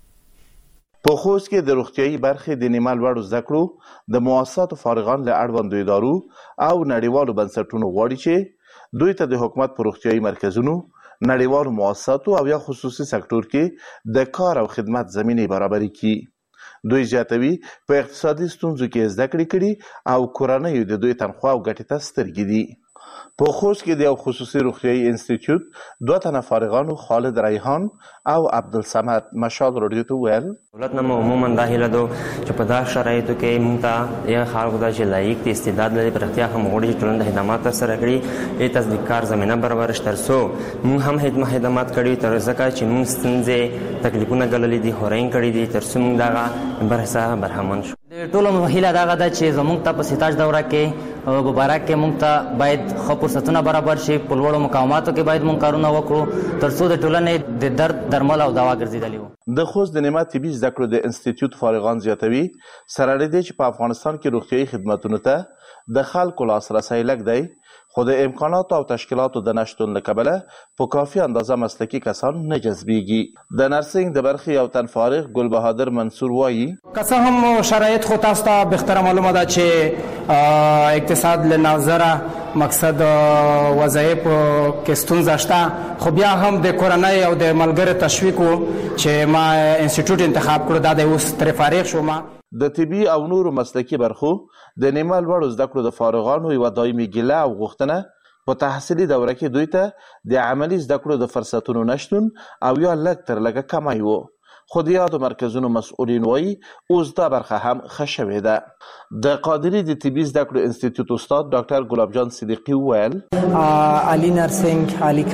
په خوست کې د روغتیايي برخې د نیمال وړو زده کړو د مؤسساتو فارغان له اړوندو ادارو او نړیوالو بنسټونو غواړي چې دوی ته د حکومت په روغتیايي مرکزونو، نړیوالو مؤسساتو او یا خصوصي سکتور کې د کار او خدمت زمینه برابري کړي. دوی زیاتوي په اقتصادي ستونزو کې زده کړې کړي او کورنۍ د دوی تنخواه او ګټې ته سترګې دي. په خوست کې د یو خصوصي روغتیايي انسټیټیوټ دوه تنه فارغانو خالد ریحان او عبدالصمد مشال رادیو ته ویل دولت نه عموما دا هیله دو چې په دا شرایطو کې موږ ته یو خلکو د لایق استعداد لري پر اختیار هم وړي چې ټولنه خدمات سره کړي ای تصدیق کار زمينه برابر شترسو موږ هم خدمت خدمات کړي تر ځکه چې موږ ستنځه تکلیفونه غللې دي هورین کړي دي تر څو موږ دا برسه برهمن شو. ټولو مهیله دا غدا چې زموږ ته په ستاج دوره کې او دوباره کې موږ ته باید خو فرصتونه برابر شي. په لوړو مقاماتو کې باید موږ کارونه وکړو تر څو د ټولنې د درد درمل او دوا ګرځیدلی وو. د خوست د نعمت طبي زده کړو د انسټیټیوټ فارغان زیاتوي سره لري چې په افغانستان کې روغتیايي خدماتو ته د خلکو لاسرسي لږ دی، خو د امکاناتو او تشکیلاتو د نشتون له کبله په کافي اندازه مسلکي کسان نه جذبېږي. د نرسنګ د برخې یو تن فارغ ګل بهادر منصور وایي که څه هم شرایط خو تاسو ته بهتره معلومه ده چې اقتصاد له نظره مقصد وظایف کې ستونزه شته، خو بیا هم د کورنۍ او د ملګرو تشویق چې ما انسټیټیوټ انتخاب کړو دا د اوس تر فارغ شوم. د طبي او نورو مسلکي برخو د نیمال وړو زده کړو د فارغانو یو دایمي ګیله او غوښتنه په تحصیلي دوره کې دوی ته د عملی زده کړو د فرصتونو نشتون او یا لږ تر لږه کمای وو. خو د یادو مرکزونو مسؤلین وایي اوس دا برخه هم ښه شوې ده. د قادري د طبي زده کړو انسټیټیوټ استاد ډاکټر ګلاب جان صدیقي وویل عالی نرسنګ، عالی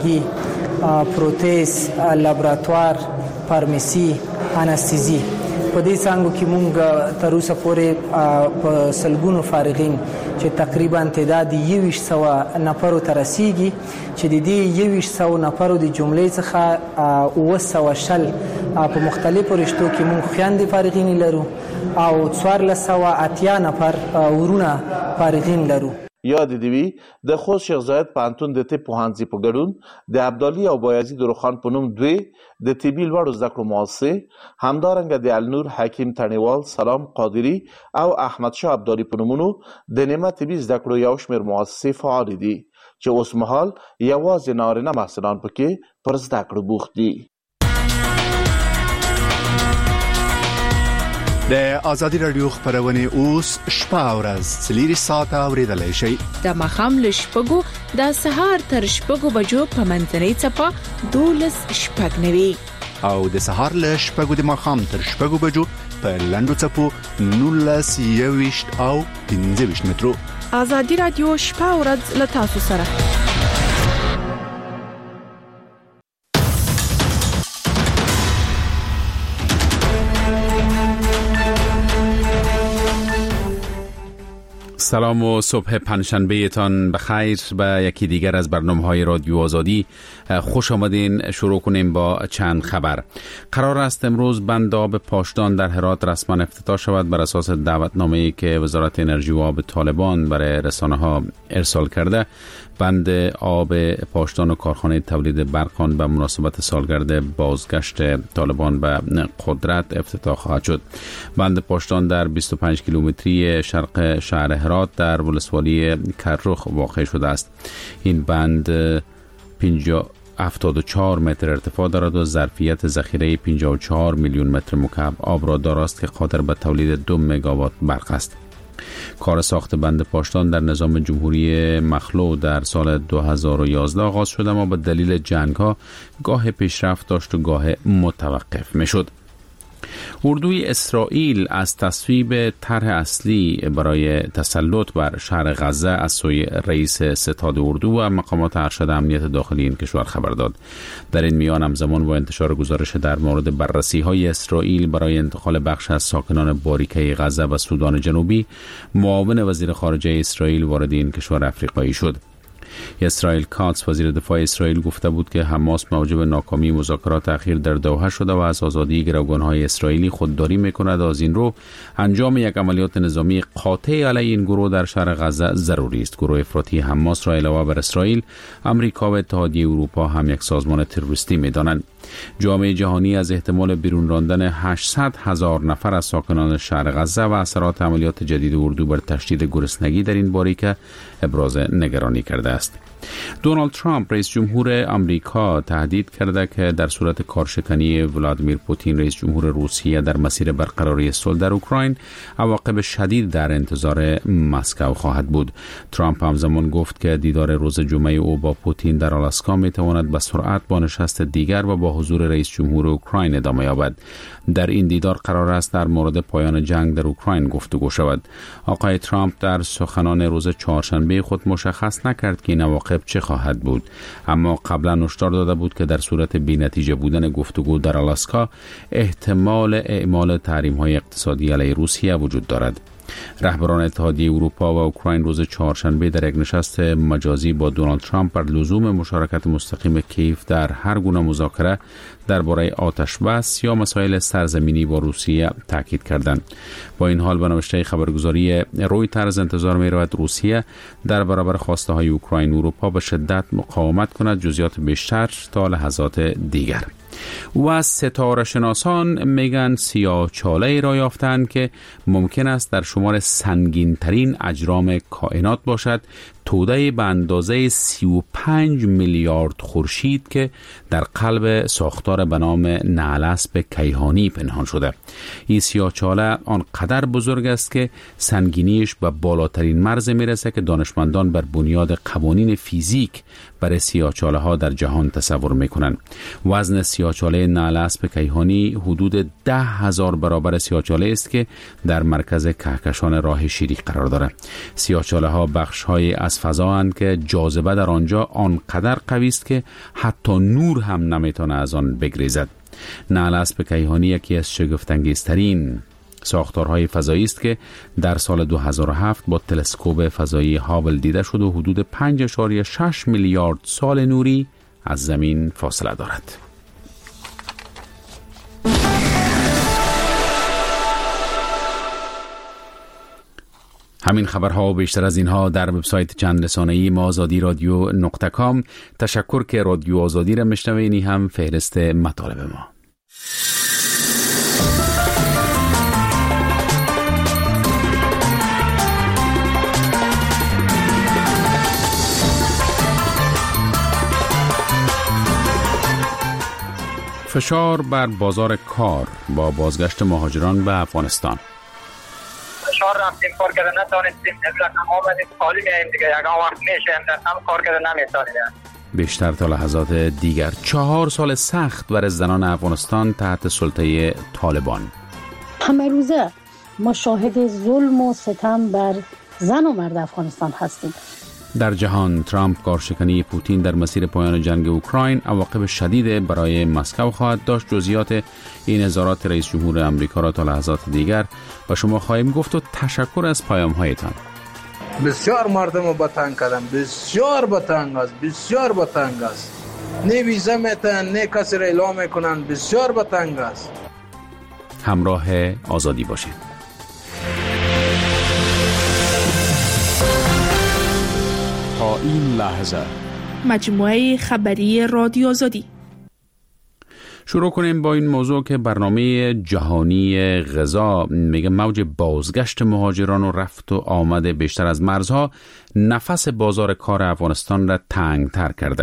قابلګي، پروتز، لابراتوار، فارمسي، انستيزي په دې څنګه کې مونږ تر اوسه پورې په سلګونو فارغین چې تقریبا تعداد یویشت سوه نفرو ته رسیږي چې د دې یویشت سوه نفرو د جملې څخه اووه سوه شل په مختلفو رشتو کې مونږ خویندې فارغین لرو او څوارلس سوه اتیا نفر ورونه فارغین لرو. یاد دی وی د خوست شیخ زاید پوهنتون د طب پوهنځي په ګډون د عبدالي او بایزید روخان په نوم دوی د طبي لوړو زده کړو مؤسسې همدارنګه د النور حکیم تڼیوال، سلام قادري او احمد شاه عبدالي په نومونو د نعمت طبي زده کړو یو شمېر مؤسسې فعال دي چې اوس مهال یوازې نارینه محصلان پکې پر زده کړو بوخت دي. د ازادي رادیو خبرونه اوس شپه او ورځ څلور ساعته اوریدلای شئ. د مخام له شپږو د سهار تر شپږو بجو په منځنۍ چپه دولس شپږ نوي او د سهار له شپږو د ماښام تر شپږو بجو په لندو چپو نولس یويشت او پنځه ویشت مترو. ازادي رادیو شپه او ورځ له تاسو سره. سلام و صبح پنجشنبه تان بخیر به یکی دیگر از برنامه‌های رادیو آزادی. خوش آمدین. شروع کنیم با چند خبر. قرار است امروز بند آب پاشدان در هرات رسما افتتاح شود بر اساس دعوتنامه‌ای که وزارت انرژی و آب طالبان برای رسانه‌ها ارسال کرده. بند آب پاشدان و کارخانه تولید برق به مناسبت سالگرد بازگشت طالبان به قدرت افتتاح خواهد شد. بند پاشدان در بیست و پنج کیلومتری شرق شهر هرات در ولسوالی کرخ واقع شده است. این بند هفتاد و چهار متر ارتفاع دارد و ظرفیت ذخیره پنجاه و چهار میلیون متر مکعب آب را دارد که قادر به تولید دو مگاوات برق است. کار ساخت بند پاشدان در نظام جمهوری مخلوع در سال دو هزار و یازده آغاز شد، اما به دلیل جنگ‌ها گاه پیشرفت داشت و گاه متوقف می‌شد. اردوی اسرائیل از تصویب طرح اصلی برای تسلط بر شهر غزه از سوی رئیس ستاد اردو و مقامات ارشد امنیت داخلی این کشور خبر داد. در این میان همزمان با انتشار گزارش در مورد بررسی‌های اسرائیل برای انتقال بخش از ساکنان باریکه غزه و سودان جنوبی، معاون وزیر خارجه اسرائیل وارد این کشور افریقایی شد. اسرائیل کاتس وزیر دفاع اسرائیل گفته بود که حماس موجب ناکامی مذاکرات اخیر در دوحه شده و از آزادی گروگان‌های اسرائیلی خودداری می‌کند. از این رو انجام یک عملیات نظامی قاطع علیه این گروه در شهر غزه ضروری است. گروه افراطی حماس را علاوه بر اسرائیل، آمریکا و اتحادیه اروپا هم یک سازمان تروریستی می‌دانند. جامعه جهانی از احتمال بیرون راندن هشتصد هزار نفر از ساکنان شهر غزه و اثرات عملیات جدید اردو بر تشدید گرسنگی در این باریکه ابراز نگرانی کرده است. دونالد ترامپ رئیس جمهور آمریکا تهدید کرده که در صورت کارشکنی ولادیمیر پوتین رئیس جمهور روسیه در مسیر برقراری صلح در اوکراین، عواقب شدید در انتظار مسکو خواهد بود. ترامپ همزمان گفت که دیدار روز جمعه او با پوتین در آلاسکا میتواند به سرعت با نشست دیگر و با حضور رئیس جمهور اوکراین ادامه یابد. در این دیدار قرار است در مورد پایان جنگ در اوکراین گفتگو شود. آقای ترامپ در سخنان روز چهارشنبه خود مشخص نکرد که این عواقب چه خواهد بود، اما قبلا هشدار داده بود که در صورت بی‌نتیجه بودن گفتگو در آلاسکا احتمال اعمال تحریم‌های اقتصادی علیه روسیه وجود دارد. رهبران اتحادیه اروپا و اوکراین روز چهارشنبه در یک نشست مجازی با دونالد ترامپ بر لزوم مشارکت مستقیم کیف در هر گونه مذاکره درباره آتش بس یا مسائل سرزمینی با روسیه تاکید کردند. با این حال به نوشته خبرگزاری رویترز انتظار می رود روسیه در برابر خواسته های اوکراین اروپا به شدت مقاومت کند. جزئیات بیشتر تا لحظات دیگر. و ستاره شناسان میگن سیاه‌چاله را یافتند که ممکن است در شمار سنگین ترین اجرام کائنات باشد. توده به اندازه سی و پنج میلیارد خورشید که در قلب ساختار به نام نعلاسپ کیهانی پنهان شده. این سیاه‌چاله آنقدر بزرگ است که سنگینیش به بالاترین مرز میرسه که دانشمندان بر بنیاد قوانین فیزیک برای سیاه‌چاله ها در جهان تصور میکنن. وزن سیاه‌چاله نعلاسپ کیهانی حدود ده هزار برابر سیاه‌چاله است که در مرکز کهکشان راه شیری قرار داره. سیاه‌چاله ها بخش های از فضا اند که جاذبه در آنجا آنقدر قوی است که حتی نور هم نمیتونه از آن بگریزد. نعلاسپ کیهانی یکی از شگفت‌انگیزترین ساختارهای فضایی است که در سال دو هزار و هفت با تلسکوپ فضایی هابل دیده شد و حدود پنج اشاریه شش میلیارد سال نوری از زمین فاصله دارد. همین خبرها و بیشتر از اینها در وبسایت چند رسانه‌ای ما آزادی رادیو نقطه کام. تشکر که رادیو آزادی را میشنوین. هم فهرست مطالب ما. فشار بر بازار کار با بازگشت مهاجران به افغانستان. فشار رفتیم کار کردن نتونستیم، رقم آمدیم خالی میاییم دیگه، یکان وقت میشه هم کار کردن نمیتونیم. بیشتر تا لحظات دیگر. چهار سال سخت بر زنان افغانستان تحت سلطه طالبان. همه روزه ما شاهد ظلم و ستم بر زن و مرد افغانستان هستیم. در جهان ترامپ کارشکنی پوتین در مسیر پایان جنگ اوکراین عواقب شدید برای مسکو خواهد داشت. جزئیات این اظهارات رئیس جمهور آمریکا را تا لحظات دیگر با شما خواهیم گفت و تشکر از پیام هایتان. بسیار مردم رو بتنگ کردن، بسیار بتنگ است، بسیار بتنگ است. نه ویزا میتن، نه کسی را اعلام میکنن، بسیار بتنگ است. همراه آزادی باشید. تا این لحظه مجموعه خبری رادیو آزادی. شروع کنیم با این موضوع که برنامه جهانی غذا میگه موج بازگشت مهاجران و رفت و آمد بیشتر از مرزها نفس بازار کار افغانستان را تنگ تر کرده.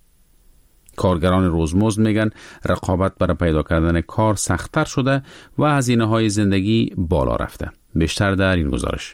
کارگران روزمزد میگن رقابت برای پیدا کردن کار سخت‌تر شده و هزینه‌های زندگی بالا رفته. بیشتر در این گزارش.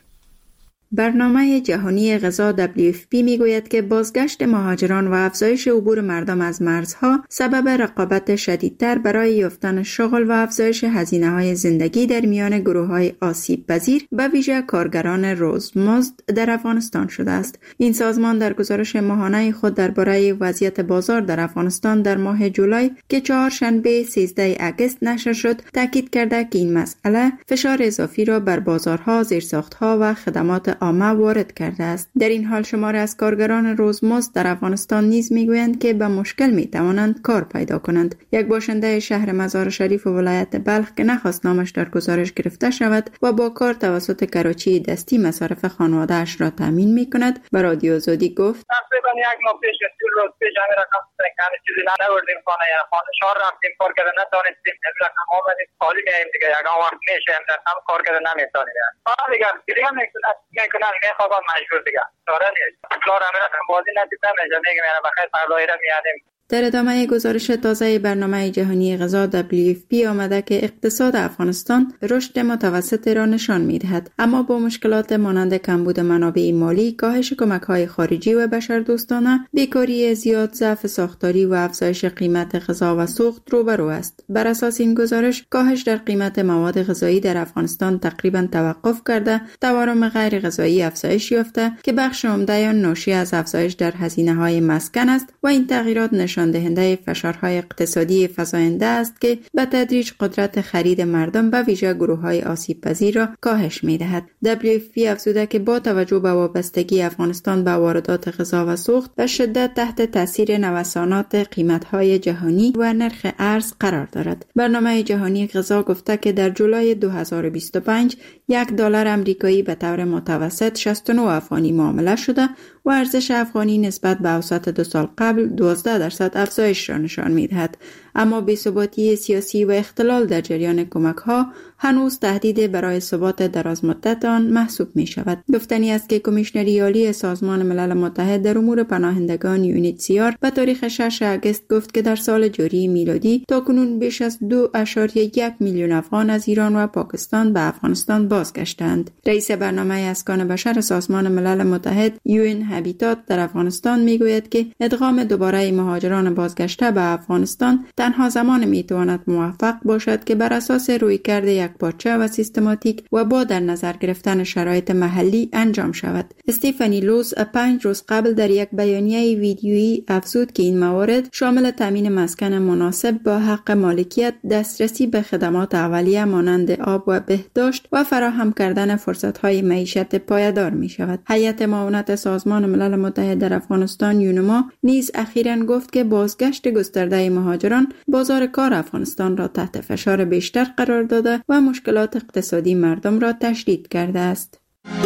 برنامه جهانی غذا دبلیو اف پی میگوید که بازگشت مهاجران و افزایش عبور مردم از مرزها سبب رقابت شدیدتر برای یافتن شغل و افزایش هزینه‌های زندگی در میان گروه‌های آسیب پذیر به ویژه کارگران روزمزد در افغانستان شده است. این سازمان در گزارش ماهانه خود درباره وضعیت بازار در افغانستان در ماه جولای که چهارشنبه سیزده آگوست نشر شد تاکید کرده که این مسئله فشار اضافی را بر بازارها، زیرساخت‌ها و خدمات عامه وارد کرده است. در این حال شمار از کارگران روزمزد در افغانستان نیز میگویند که به مشکل میتوانند کار پیدا کنند. یک باشنده شهر مزار شریف و ولایت بلخ که نخواست نامش در گزارش گرفته شود و با کار توسط کراچی دستی مصارف خانواده اش را تامین میکند به رادیو آزادی گفت: تقریبا یک ماه پیش روز پیش همین رقم کمی چیزی نوردیم خانه یا خانه شهر رفتیم کار کرده نتونستیم این رقم آمدیم خالی میایم دیگه یک وقت میشه در هم کار کرده نمیتونیم. حالا دیگه دیگه میکنن میخوام مجبور دیگه داره نیست اطلاع همین رقم بازی ندیده میشه میگم یعنی بخیر فردایی را میادیم. در ادامه گزارش تازه برنامه جهانی غذا دبلیو اف پی آمده که اقتصاد افغانستان رشد متوسط را نشان می‌دهد، اما با مشکلات مانند کمبود منابع مالی، کاهش کمک‌های خارجی و بشردوستانه، بیکاری زیاد، ضعف ساختاری و افزایش قیمت غذا و سوخت روبرو است. بر اساس این گزارش، کاهش در قیمت مواد غذایی در افغانستان تقریباً توقف کرده، تورم غیر غذایی افزایش یافته که بخش عمده آن ناشی از افزایش در هزینه‌های مسکن است و این تغییرات نشان دهنده فشارهای اقتصادی فزاینده است که به تدریج قدرت خرید مردم به ویژه گروه‌های آسیب پذیر را کاهش می‌دهد. دبلیو اف پی افزوده که با توجه به وابستگی افغانستان به واردات غذا و سوخت و شدت تحت تاثیر نوسانات قیمت‌های جهانی و نرخ ارز قرار دارد. برنامه جهانی غذا گفته که در جولای دو هزار و بیست و پنج یک دلار آمریکایی به طور متوسط شصت و نه افغانی معامله شده و ارزش افغانی نسبت به اوسط دو سال قبل دوازده درصد افزایش را نشان می‌دهد. اما بی‌ثباتی سیاسی و اختلال در جریان کمک‌ها هنوز تهدید برای ثبات درازمدت آن محسوب می‌شود. گفتنی است که کمیشنری عالی سازمان ملل متحد در امور پناهندگان یونیتسیار به تاریخ شش آگوست گفت که در سال جاری میلادی تاکنون بیش از دو ممیز یک میلیون افغان از ایران و پاکستان به افغانستان بازگشتند. رئیس برنامه اسکان بشر سازمان ملل متحد یو ان هابیتات در افغانستان میگوید که ادغام دوباره مهاجران بازگشته به افغانستان تنها زمان میتواند موفق باشد که بر اساس رویکرد یکپارچه و سیستماتیک و با در نظر گرفتن شرایط محلی انجام شود. استیفانی لوز پنج روز قبل در یک بیانیه ویدیویی افزود که این موارد شامل تامین مسکن مناسب با حق مالکیت، دسترسی به خدمات اولیه مانند آب و بهداشت و فراهم کردن فرصت‌های معیشت پایدار می شود. هیئت معاونت سازمان ملل متحد در افغانستان یونما نیز اخیراً گفت که بازگشت گسترده مهاجران بازار کار افغانستان را تحت فشار بیشتر قرار داده و مشکلات اقتصادی مردم را تشدید کرده است.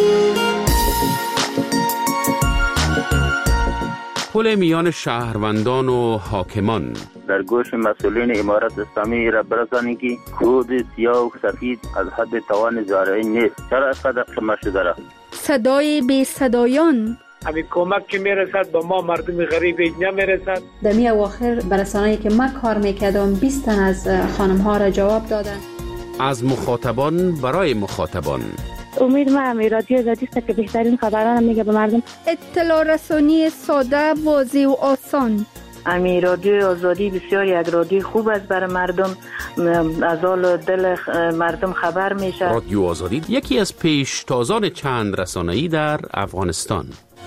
پل میان شهروندان و حاکمان در گوش مسئولین امارت اسلامی را برسانید که خود سیاه و سفید از حد توان زارعین نیست. چرا اینقدر شما شده را؟ صدای بی صدایان همین کمک که میرسد به ما مردم غریب نمیرسد. در می اواخر برسانه‌ای که من کار میکردم بیست تن از خانم ها را جواب دادن. از مخاطبان برای مخاطبان امید ما رادیو آزادی است که بهترین خبران میگه به مردم. اطلاع رسانی ساده، واضح و آسان. امی رادیو آزادی بسیار یک رادیو خوب است برای مردم، از حال دل مردم خبر میشه. رادیو آزادی یکی از پیشتازان چند رسانه‌ای در افغانستان.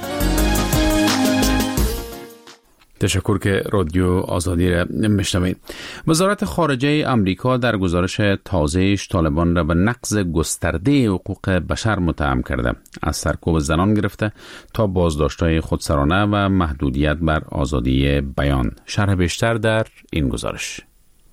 تشکر که رادیو آزادی را میشنوید. وزارت خارجه امریکا در گزارش تازه‌اش طالبان را به نقض گسترده حقوق بشر متهم کرده، از سرکوب زنان گرفته تا بازداشت‌های خودسرانه و محدودیت بر آزادی بیان. شرح بیشتر در این گزارش.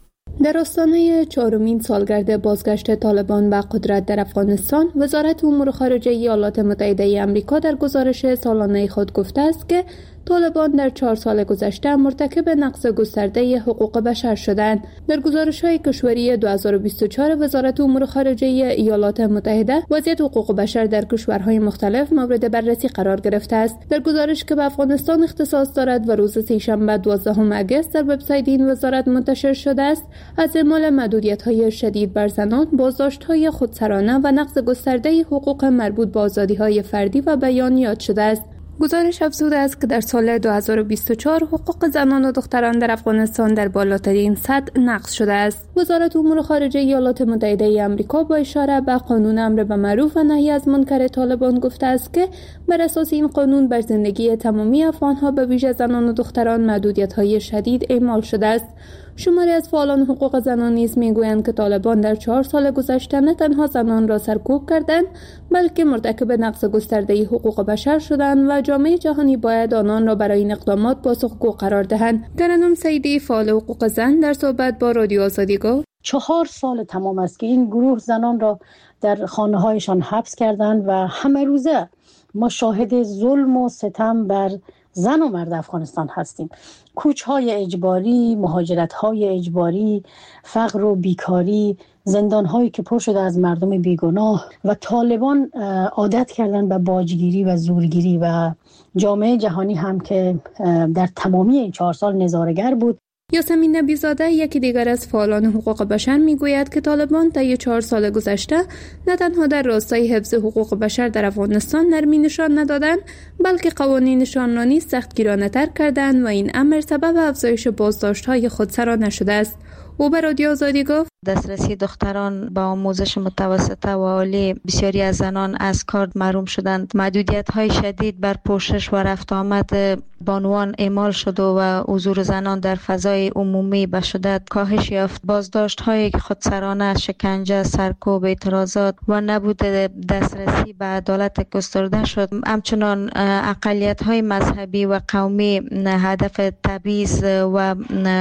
در آستانه چهارمین سالگرد بازگشت طالبان به قدرت در افغانستان، وزارت امور خارجه ایالات متحده آمریکا در گزارش سالانه خود گفته است که طالبان در چهار سال گذشته مرتکب نقض گسترده حقوق بشر شدند. در گزارش‌های کشوری دو هزار و بیست و چهار وزارت امور خارجه ایالات متحده وضعیت حقوق بشر در کشورهای مختلف مورد بررسی قرار گرفته است. در گزارش که به افغانستان اختصاص دارد و روز سه‌شنبه دوازدهم اگست در وبسایت این وزارت منتشر شده است، از اعمال محدودیت‌های شدید بر زنان، بازداشت‌های خودسرانه و نقض گسترده حقوق مربوط به آزادی‌های فردی و بیان یاد شده است. گزارش افزوده است که در سال دو هزار و بیست و چهار حقوق زنان و دختران در افغانستان در بالاترین سطح نقض شده است. وزارت امور خارجه ایالات متحده آمریکا با اشاره به قانون امر به معروف و نهی از منکر طالبان گفته است که بر اساس این قانون بر زندگی تمامی افغان‌ها به ویژه زنان و دختران محدودیت‌های شدید اعمال شده است. شماری از فعالان حقوق زنان نیز میگویند که طالبان در چهار سال گذشته نه تنها زنان را سرکوب کردند، بلکه مرتکب نقض گسترده حقوق بشر شدند و جامعه جهانی باید آنان را برای این اقدامات پاسخگو قرار دهند. ترنم سیدی، فعال حقوق زن، در صحبت با رادیو آزادی گفت: چهار سال تمام است که این گروه زنان را در خانه‌هایشان حبس کردند و همه روزه ما شاهد ظلم و ستم بر زن و مرد افغانستان هستیم. کوچ‌های اجباری، مهاجرت‌های اجباری، فقر و بیکاری، زندان‌هایی که پر شده از مردم بیگناه و طالبان عادت کردن به باجگیری و زورگیری و جامعه جهانی هم که در تمامی این چهار سال نظاره‌گر بود. یاسمین نبی‌زاده، یکی دیگر از فعالان حقوق بشر، میگوید که طالبان طی چهار سال گذشته نه تنها در راستای حفظ حقوق بشر در افغانستان نرمی نشان ندادند، بلکه قوانینشان را نیز سختگیرانه‌تر کردند و این امر سبب افزایش بازداشت‌های خودسرانه شده است. او به رادیو آزادی گفت: دسترسی دختران به آموزش متوسطه و عالی، بسیاری از زنان از کار محروم شدند. محدودیت‌های شدید بر پوشش و رفت آمد بانوان اعمال شد و حضور زنان در فضای عمومی به شدت کاهش یافت. بازداشت‌های خودسرانه، شکنجه، سرکوب، اعتراضات و نبود دسترسی به عدالت گسترده شد. همچنان اقلیت‌های مذهبی و قومی هدف تبعیض و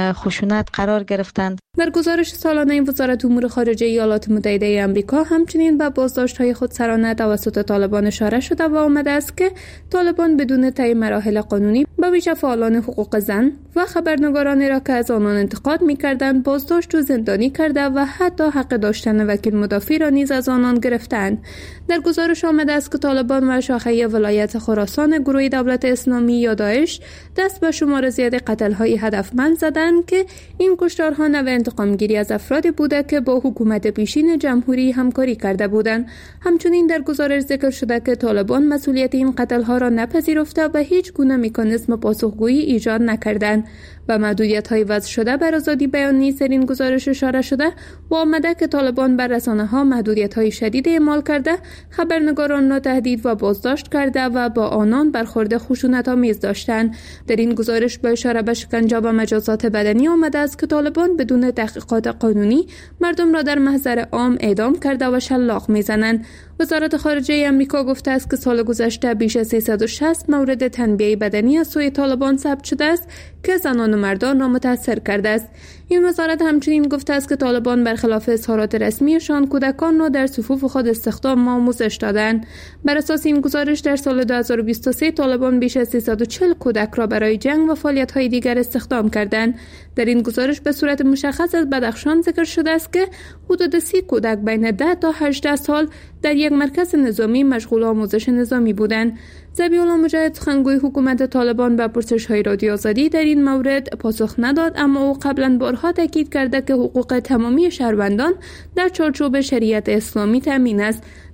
خشونت قرار گرفتند. در گزارش سالانه وزارت امور خارجه ایالات متحده آمریکا همچنین به بازداشت‌های خودسرانه توسط طالبان اشاره شده و آمده است که طالبان بدون طی مراحل قانونی به ویژه فعالان حقوق زن و خبرنگارانی را که از آنان انتقاد می‌کردند بازداشت و زندانی کرده و حتی حق داشتن وکیل مدافع را نیز از آنان گرفتند. در گزارش آمده است که طالبان و شاخه ولایت خراسان گروه دولت اسلامی یا داعش دست به شمار زیاد قتل‌های هدفمند زدند که این کشتارها نوع انتقامگیری از افرادی بوده که با حکومت پیشین جمهوری همکاری کرده بودند. همچنین در گزارش ذکر شده که طالبان مسئولیت این قتل‌ها را نپذیرفته و هیچ گونه مکانیزم پاسخگویی ایجاد نکردند. و محدودیت‌های وضع شده بر آزادی بیان نیز در این گزارش اشاره شده و آمده که طالبان بر رسانه‌ها محدودیت‌های شدید اعمال کرده، خبرنگاران را تهدید و بازداشت کرده و با آنان برخورد خشونت‌آمیز داشتند. در این گزارش با اشاره به شکنجه و مجازات بدنی آمده است که طالبان بدون تحقیقات قانونی مردم را در محضر عام اعدام کرده و شلاق می‌زنند. وزارت خارجه آمریکا گفته است که سال گذشته بیش از سیصد و شصت مورد تنبیه بدنی از سوی طالبان ثبت شده است که زنان و مردان را متاثر کرده است. این وزارت همچنین گفته است که طالبان برخلاف اظهارات رسمیشان کودکان را در صفوف خود استخدام و آموزش دادند. بر اساس این گزارش در سال دو هزار و بیست و سه طالبان بیش از سیصد و چهل کودک را برای جنگ و فعالیت‌های دیگر استخدام کردند. در این گزارش به صورت مشخص از بدخشان ذکر شده است که حدود سی کودک بین ده تا هجده سال در یک مرکز نظامی مشغول آموزش نظامی بودند. ذبیح الله مجاهد، سخنگوی حکومت طالبان، به پرسش‌های رادیو آزادی در این مورد پاسخ نداد، اما او قبلا بارها تاکید کرده که حقوق تمامی شهروندان در چارچوب شریعت اسلامی تامین است.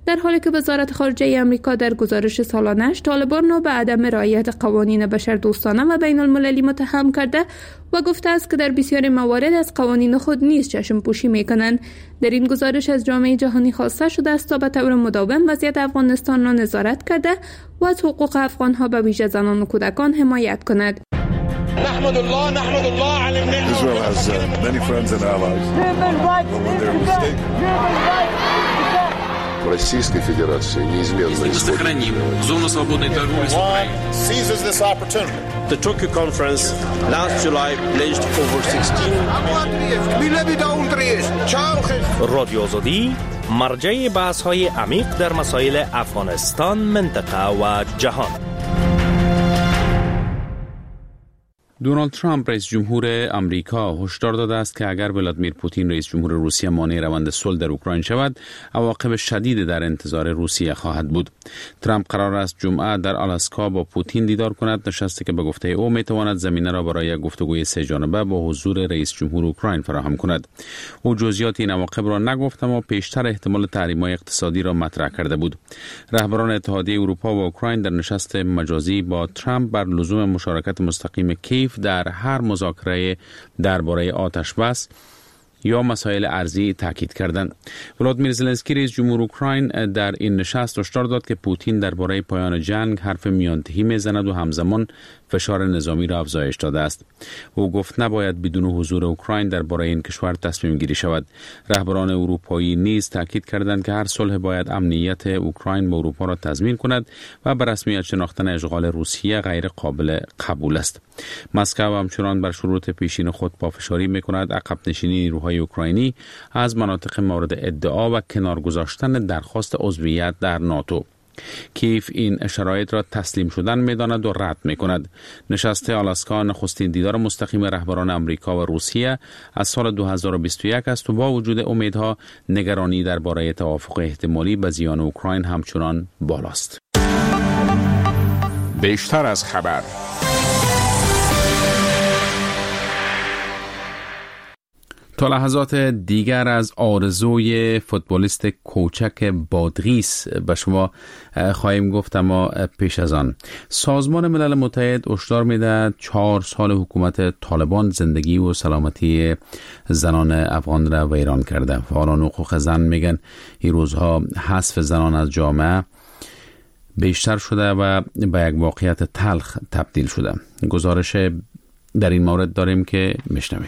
در حالی که وزارت خارجه آمریکا در گزارش سالانه‌اش طالبان را به عدم رعایت قوانین بشردوستانه و بین المللی متهم کرده و گفته است که در بسیاری موارد از قوانین خود نیز چشم پوشی می‌کنند. در این گزارش از جامعه جهانی خواسته شده است تا به طور مداوم وضعیت افغانستان را نظارت کرده و از حقوق افغان‌ها به ویژه زنان و کودکان حمایت کند. نحمد الله نحمد الله على النعمة. Israel has uh, many friends and allies. But when they're mistaken. Российской Федерации неизменно сохраним зону свободной торговли с Украиной. Seizes this opportunity. The Tokyo conference last July pledged over sixteen. رادیو آزادی مرجع بحث‌های عمیق در مسائل افغانستان، منطقه و جهان. دونالد ترامپ رئیس جمهور آمریکا هشدار داده است که اگر ولادیمیر پوتین رئیس جمهور روسیه مانع روند صلح در اوکراین شود، عواقب شدید در انتظار روسیه خواهد بود. ترامپ قرار است جمعه در آلاسکا با پوتین دیدار کند، نشستی که به گفته او میتواند زمینه را برای گفتگوی سه جانبه با حضور رئیس جمهور اوکراین فراهم کند. او جزئیات این عواقب را نگفت، اما پیشتر احتمال تحریم‌های اقتصادی را مطرح کرده بود. رهبران اتحادیه اروپا و اوکراین در نشست مجازی با ترامپ بر لزوم مشارکت مستقیم کیف در هر مذاکره درباره آتش بس یا مسائل ارضی تاکید کردند. ولادیمیر زلنسکی رئیس جمهور اوکراین در این نشست هشدار داد که پوتین درباره پایان جنگ حرف میانتهی میزند و همزمان فشار نظامی را افزایش داده است. او گفت نباید بدون حضور اوکراین درباره این کشور تصمیم گیری شود. رهبران اروپایی نیز تاکید کردند که هر صلح باید امنیت اوکراین با اروپا را تضمین کند و به رسمیت شناختن اشغال روسیه غیر قابل قبول است. مسکو همچنان بر شروط پیشین خود پافشاری می‌کند عقب نشینی نیروهای اوکراینی از مناطق مورد ادعا و کنار گذاشتن درخواست عضویت در ناتو. کیف این شرایط را تسلیم شدن می‌داند و رد می‌کند. نشست آلاسکا نخستین دیدار مستقیم رهبران آمریکا و روسیه از سال دو هزار و بیست و یک است و با وجود امیدها نگرانی درباره توافق احتمالی به زیان اوکراین همچنان بالاست. بیشتر از خبر. تا لحظات دیگر از آرزوی فوتبالیست کوچک بادغیس به شما خواهیم گفت، اما پیش از آن سازمان ملل متحد هشدار می‌دهد چهار سال حکومت طالبان زندگی و سلامتی زنان افغان را ویران کرده. فعالان حقوق زن میگن این روزها حذف زنان از جامعه بیشتر شده و به یک واقعیت تلخ تبدیل شده. گزارش در این مورد داریم که میشنوید.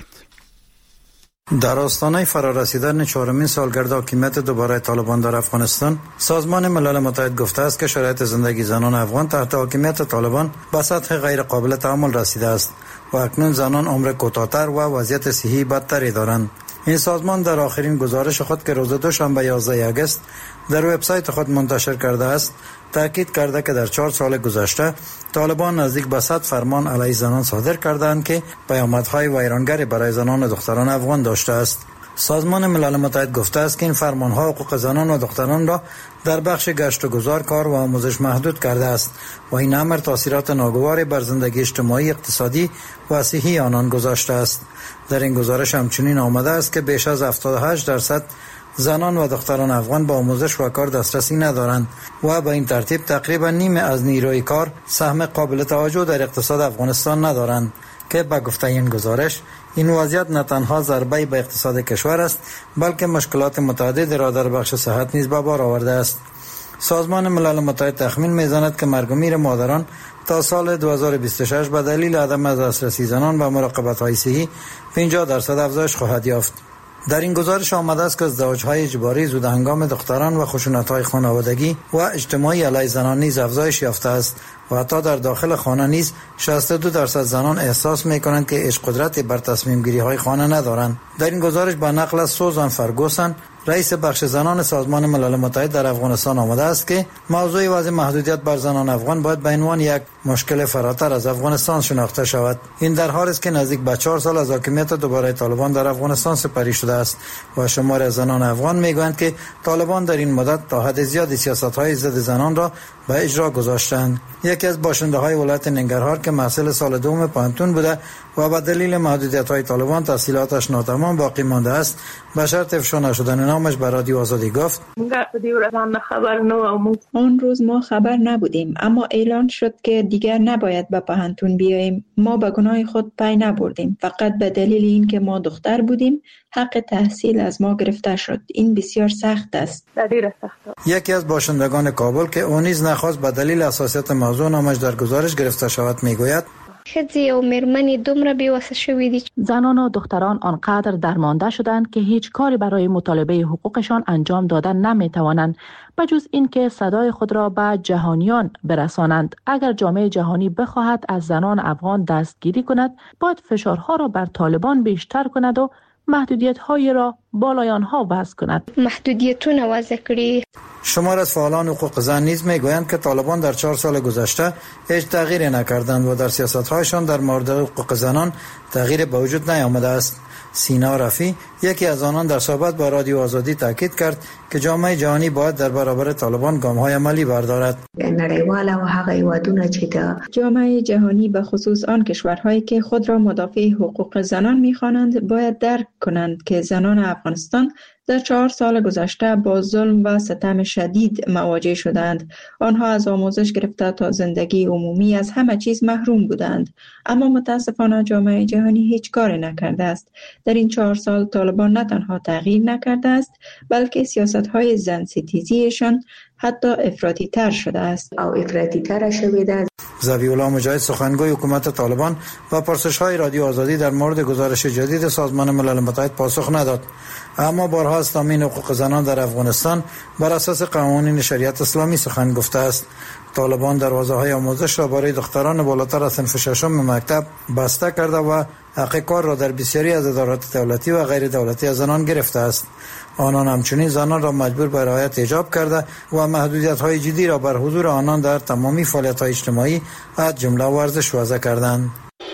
در آستانه فرارسیدن چهارمین سالگرد حاکمیت دوباره طالبان در افغانستان، سازمان ملل متحد گفته است که شرایط زندگی زنان افغان تحت حاکمیت طالبان به سطح غیر قابل تحمل رسیده است و اکنون زنان عمر کوتاه‌تر و وضعیت صحی بدتری دارند. این سازمان در آخرین گزارش خود که روز دوشنبه یازده آگوست در وبسایت خود منتشر کرده است، تاکید کرده که در چهار سال گذشته طالبان نزدیک به صد فرمان علیه زنان صادر کردند که پیامدهای ویرانگری برای زنان و دختران افغان داشته است. سازمان ملل متحد گفته است که این فرمانها حقوق زنان و دختران را در بخش گشت و گذار، کار و آموزش محدود کرده است و این امر تاثیرات ناگواری بر زندگی اجتماعی، اقتصادی و صحی آنان گذاشته است. در این گزارش همچنین آمده است که بیش از هفتاد و هشت درصد زنان و دختران افغان با آموزش و کار دسترسی ندارند و به این ترتیب تقریبا نیمه از نیروی کار سهم قابل توجه در اقتصاد افغانستان ندارند که به گفته این گزارش این وضعیت نه تنها ضربه به اقتصاد کشور است، بلکه مشکلات متعددی را در بخش صحت نیز به بار آورده است. سازمان ملل متحد تخمین می‌زند که مرگ و میر مادران تا سال دو هزار و بیست و شش به دلیل عدم دسترسی زنان و مراقبت‌های صحی پنجاه درصد افزایش خواهد یافت. در این گزارش آمده است که ازدواج‌های اجباری، زود هنگام دختران و خشونت‌های خانوادگی و اجتماعی علیه زنان نیز افزایش یافته است و حتی در داخل خانه نیز شصت و دو درصد زنان احساس می‌کنند که هیچ قدرتی بر تصمیم گیری‌های خانه ندارند. در این گزارش به نقل از سوزان فرگوسن، رئیس بخش زنان سازمان ملل متحد در افغانستان آمده است که موضوع وضع محدودیت بر زنان افغان باید به عنوان یک مشکل فراتر از افغانستان شناخته شود. این در حالی است که نزدیک به چهار سال از حاکمیت دوباره طالبان در افغانستان سپری شده است و شمار از زنان افغان میگویند که طالبان در این مدت تا حد زیادی سیاست‌های ضد زنان را به اجرا گذاشتند. یکی از باشنده‌های ولایت ننگرهار که محصل سال دوم پانتون بوده و به دلیل محدودیت‌های طالبان تحصیلاتش ناتمام باقی مانده است، به شرط افشا نشدن نامش به رادیو آزادی گفت آن روز ما خبر نبودیم، اما اعلان شد که دیگر نباید به پهنتون بیاییم. ما به گناه خود پی نبردیم، فقط به دلیل این که ما دختر بودیم حق تحصیل از ما گرفته شد. این بسیار سخت است. یکی از باشندگان کابل که او نیز نخواست به دلیل حساسیت موضوع نامش در گزارش گرفته شود میگوید خزی و مرمنی دومره بیوسه شویدی. زنان و دختران آنقدر درمانده شدند که هیچ کاری برای مطالبه حقوقشان انجام دادن نمیتوانند بجز اینکه صدای خود را به جهانیان برسانند. اگر جامعه جهانی بخواهد از زنان افغان دستگیری کند، باید فشارها را بر طالبان بیشتر کند و محدودیت‌های را بالای آنها وضع کند. محدودیتونه وضع کړي. شمار از فعالان حقوق زن نیز میگویند که طالبان در چهار سال گذشته هیچ تغییری نکردند و در سیاست‌هایشان در مورد حقوق زنان تغییری به وجود نیامده است. سینا رفی یکی از آنان در صحبت با رادیو آزادی تاکید کرد که جامعه جهانی باید در برابر طالبان گام‌های عملی بردارد. نړیواله و هغه هیوادونه چې د جامعه جهانی به خصوص آن کشورهایی که خود را مدافع حقوق زنان می‌خوانند باید درک کنند که زنان افغانستان در چهار سال گذشته با ظلم و ستم شدید مواجه شدند. آنها از آموزش گرفته تا زندگی عمومی از همه چیز محروم بودند. اما متاسفانه جامعه جهانی هیچ کاری نکرده است. در این چهار سال طالبان نه تنها تغییر نکرده است، بلکه سیاست‌های زن ستیزیشان حتی افراطی تر شده است او افراطی تر شده است. ذبیح الله مجاهد سخنگوی حکومت طالبان و پرسش‌های رادیو آزادی در مورد گزارش جدید سازمان ملل متحد پاسخ نداد، اما بارها از تامین حقوق زنان در افغانستان بر اساس قوانین شریعت اسلامی سخن گفته است. طالبان دروازه‌های آموزش را برای دختران بالاتر از صنف ششم مکتب بسته کرده و حق کار را در بسیاری از ادارات دولتی و غیر دولتی از زنان گرفته است. آنان همچنین زنان را مجبور به رعایت حجاب کرده و محدودیت‌های جدی را بر حضور آنان در تمامی فعالیت‌های اجتماعی از جمله ورزش وضع کردند.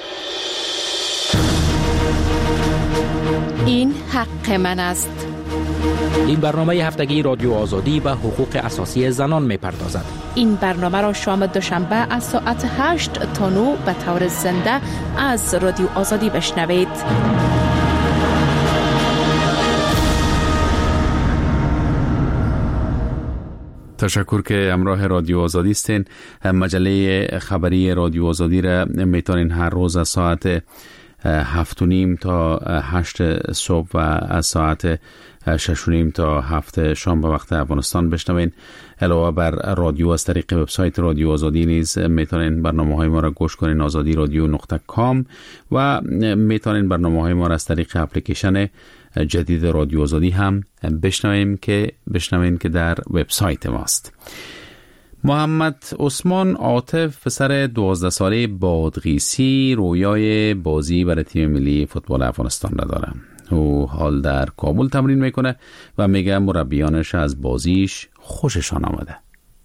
این حق من است. این برنامه هفتگی رادیو آزادی به حقوق اساسی زنان می‌پردازد. این برنامه را شام دوشنبه از ساعت هشت تا نه به طور زنده از رادیو آزادی بشنوید. تشکر که همراه رادیو آزادی هستین. مجله خبری رادیو آزادی را میتونین هر روز از ساعت هفت و نیم تا هشت صبح و از ساعت شش و نیم تا هفت شام به وقت افغانستان بشنوین. علاوه بر رادیو از طریق وبسایت رادیو آزادی نیز میتونین برنامه های ما را گوش کنین آزادی رادیو نقطه کام و میتونین برنامه های ما را از طریق اپلیکیشن جدید رادیو آزادی هم بشنویم که بشنوین که در وبسایت ماست. محمد عثمان عاطف پسر دوازده ساله بادغیسی رویای بازی برای تیم ملی فوتبال افغانستان را داره. او حال در کابل تمرین میکنه و میگه مربیانش از بازیش خوششان آمده.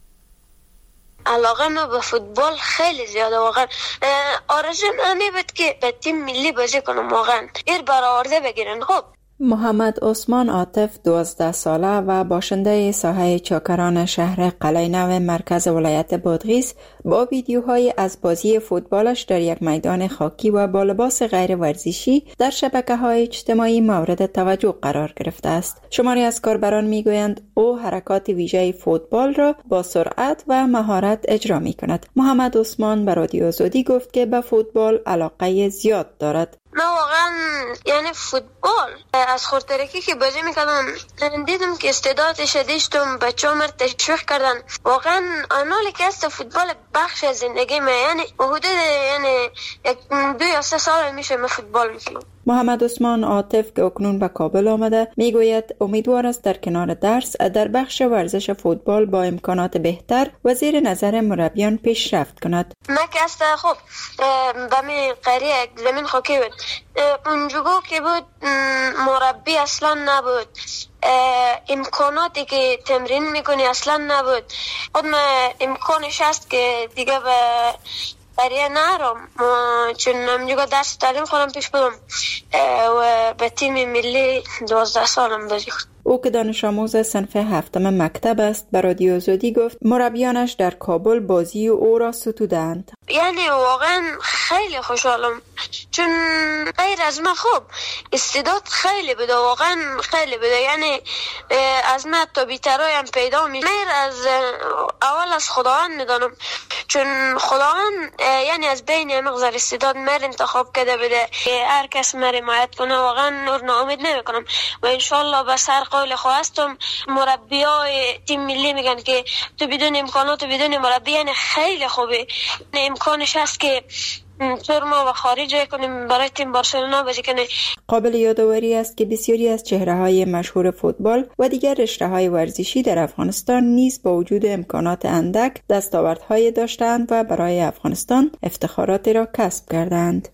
علاقه ما به فوتبال خیلی زیاده واقعا. آرزو من بود که به تیم ملی بازی کنم واقعا. ایر برآورده بگیرن. خب محمد عثمان عاطف دوازده ساله و باشنده ساحه چاکران شهر قلعه نو مرکز ولایت بادغیس با ویدیوهای از بازی فوتبالش در یک میدان خاکی و با لباس غیر ورزشی در شبکه‌های اجتماعی مورد توجه قرار گرفته است. شماری از کاربران میگویند او حرکات ویژه فوتبال را با سرعت و مهارت اجرا می‌کند. محمد عثمان به رادیو آزادی گفت که به فوتبال علاقه زیاد دارد. من واقعا یعنی فوتبال از خورترکی که بازی میکردم دیدم که استعدادش داشتم، بچه‌ها مرا تشویق کردن. واقعا آنالی که است فوتبال بخش از زندگی من، یعنی حدود یعنی یک دو یا سه سال میشه من فوتبال میکنم. محمد عثمان عاطف که اکنون به کابل آمده میگوید امیدوار است در کنار درس در بخش ورزش فوتبال با امکانات بهتر و زیر نظر مربیان پیشرفت کند. من که است خب به می قریه زمین خاکی بود، اونجا که بود مربی اصلا نبود، امکاناتی که تمرین میکنی اصلا نبود. خود من امکانش هست که دیگه به قریه نرم، چون همجا درس تعلیم خودم پیش بدم و به تیم ملی دوازده سالم بازی. او که دانش آموز صنف هفتم مکتب است به رادیو آزادی گفت مربیانش در کابل بازی او را ستودند. یعنی واقعا خیلی خوشحالم، چون غیر از من خوب استعداد خیلی بده، واقعا خیلی بده، یعنی از من تا بیترای هم پیدا می میر از اول از خداوند میدانم، چون خداوند یعنی از بین مقدار استعداد مر انتخاب کرده بده، هر کس مر حمایت کنه واقعا نور ناامید نمیکنم و انشالله به سر قول خواستم. مربیای تیم ملی میگن که تو بدون امکانات و بدون مربی یعنی خیلی خوبه، امکانش هست که طور ما و خارج کنیم برای تیم بارسلونا بازی کنه. قابل یادآوری است که بسیاری از چهره‌های مشهور فوتبال و دیگر رشته‌های ورزشی در افغانستان نیز با وجود امکانات اندک دستاوردهای داشتند و برای افغانستان افتخاراتی را کسب کردند.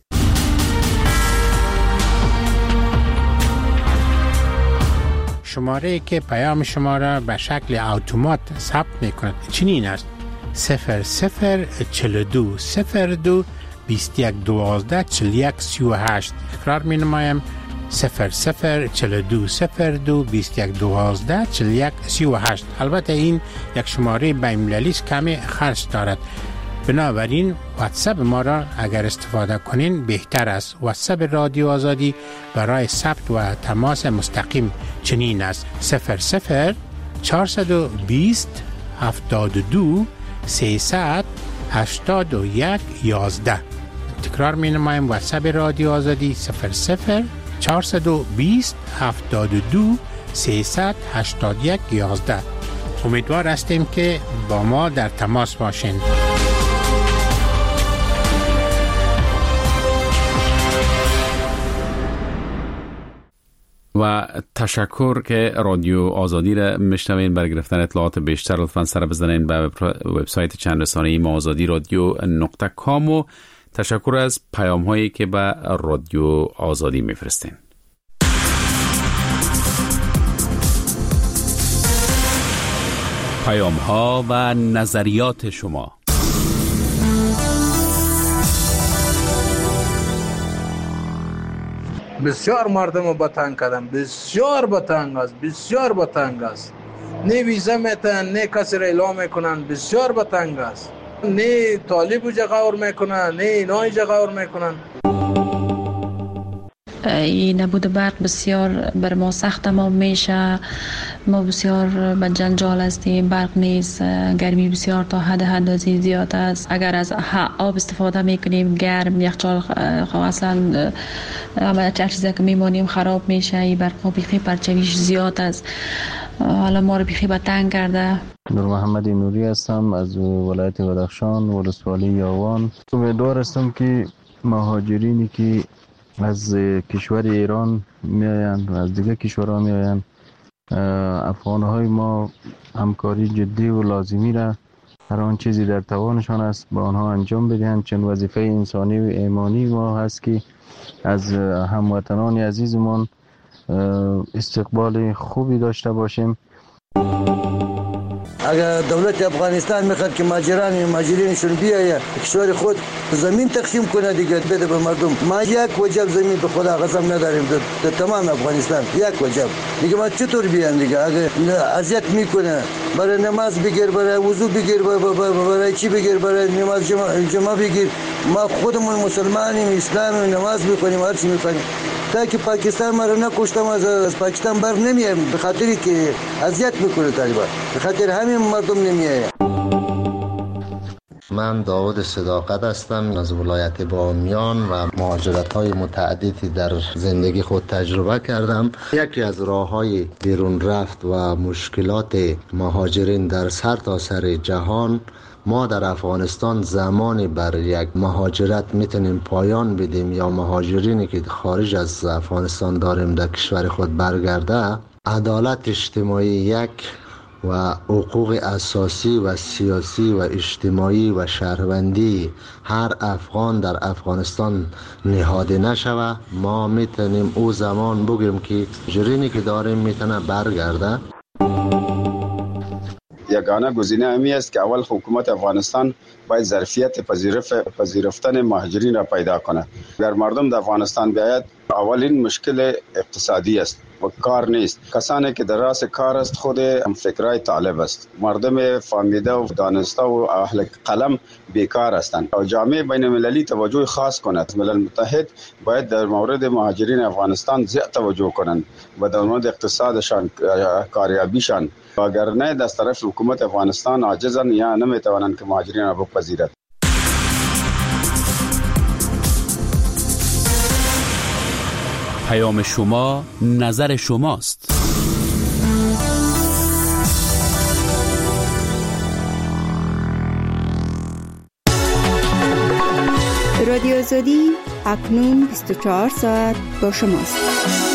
شماره که پیام شما را به شکل اتومات ثبت می‌کند چنین است: صفر صفر چهل و دو صفر دو بیست و یک دوازده چهل و یک سی و هشت. تکرار می نمایم: صفر صفر چهل و دو صفر دو بیست و یک دوازده چهل و یک سی و هشت. البته این یک شماره بین‌المللی است، کمی خرج دارد، بنابراین واتساپ ما را اگر استفاده کنین بهتر است. واتساپ رادیو آزادی برای ثبت و تماس مستقیم چنین است: صفر صفر چهارصد و بیست هفتاد و دو سیصد هشتاد و یک یازده. تکرار می نمایم: واتساپ رادیو آزادی صفر صفر چهارصد و بیست هفتاد و دو سیصد هشتاد و یک یازده. امیدوار هستیم که با ما در تماس باشین. و تشکر که رادیو آزادی را میشنوین. برای گرفتن اطلاعات بیشتر لطفاً سر بزنین به وبسایت چند رسانه‌ای ما آزادی رادیو نقطه کام و تشکر از پیام هایی که به رادیو آزادی میفرستین. پیام ها و نظریات شما. بسیار مردم رو بتنگ کردن، بسیار بتنگ است، بسیار بتنگ است. نه ویزا میتن، نه کسی را اعلام میکنن، بسیار بتنگ است. نه طالب جا غور میکنن، نه اینای جا غور میکنن. این نبود برق بسیار بر ما سخت تمام میشه، ما بسیار به جنجال هستیم، برق نیست، گرمی بسیار تا حد حدی زیاد است. اگر از آب استفاده میکنیم گرم یخچال اصلا همه چیزی که میمانیم خراب میشه. این برق بیخی پرچویش زیاد است، حالا ما رو بیخی به تنگ کرده. نور محمد نوری هستم از ولایت بدخشان، ولسوالی یاوان. امیدوار هستم که مهاجرینی که از کشور ایران میآیند و از دیگر کشورها میآیند، افغانهای ما همکاری جدی و لازمی را هر آن چیزی در توانشان است با آنها انجام بدهند، چون وظیفه انسانی و ایمانی ما هست که از هموطنان عزیزمان استقبال خوبی داشته باشیم. اگر دولت افغانستان میخواد که ماجران ماجرینشون بیاید کشور خود زمین تقسیم کنه دیگه بده به مردم. ما یک وجب زمین به خدا قسم نداریم در تمام افغانستان، یک وجب دیگه. ما چطور بیان دیگه؟ اگر اذیت میکنه برای نماز بگیر، برای وضو بگیر، برای چی بگیر، برای نماز جمعه, جمعه بگیر. ما خودمون مسلمانیم، اسلامی، نماز میکنیم، هر چی میکنیم. تا که پاکستان ما رو نکشتم از پاکستان بر نمیایم به خاطری که اذیت میکنه طالبان، به خاطر همین مردم نمیایم. من داود صداقت هستم از ولایت بامیان و مهاجرت‌های متعددی در زندگی خود تجربه کردم. یکی از راه‌های بیرون رفت و مشکلات مهاجرین در سرتاسر جهان، ما در افغانستان زمانی بر یک مهاجرت میتونیم پایان بدیم یا مهاجرینی که خارج از افغانستان داریم در کشور خود برگرده، عدالت اجتماعی یک و حقوق اساسی و سیاسی و اجتماعی و شهروندی هر افغان در افغانستان نهاده نشوه، ما میتونیم او زمان بگیم که مهاجرینی که داریم میتونه برگرده. یگانه گزینه همی است که اول حکومت افغانستان باید ظرفیت پذیرفتن مهاجرین را پیدا کند. اگر مردم در افغانستان بیاید، اولین مشکل اقتصادی است. کار نیست. کسانی که در راس کار است خود هم فکرای طالب است. مردم فهمیده و دانسته و اهل قلم بیکار هستند. و جامعه بین المللی توجه خاص کند. ملل متحد باید در مورد مهاجرین افغانستان زیاد توجه کنند و در مورد اقتصادشان کاریابیشان، وگرنه از طرف حکومت افغانستان عاجزند یا نمیتوانند که مهاجرین را بپذیرد. پیام شما، نظر شماست. رادیو آزادی اکنون بیست و چهار ساعت با شماست.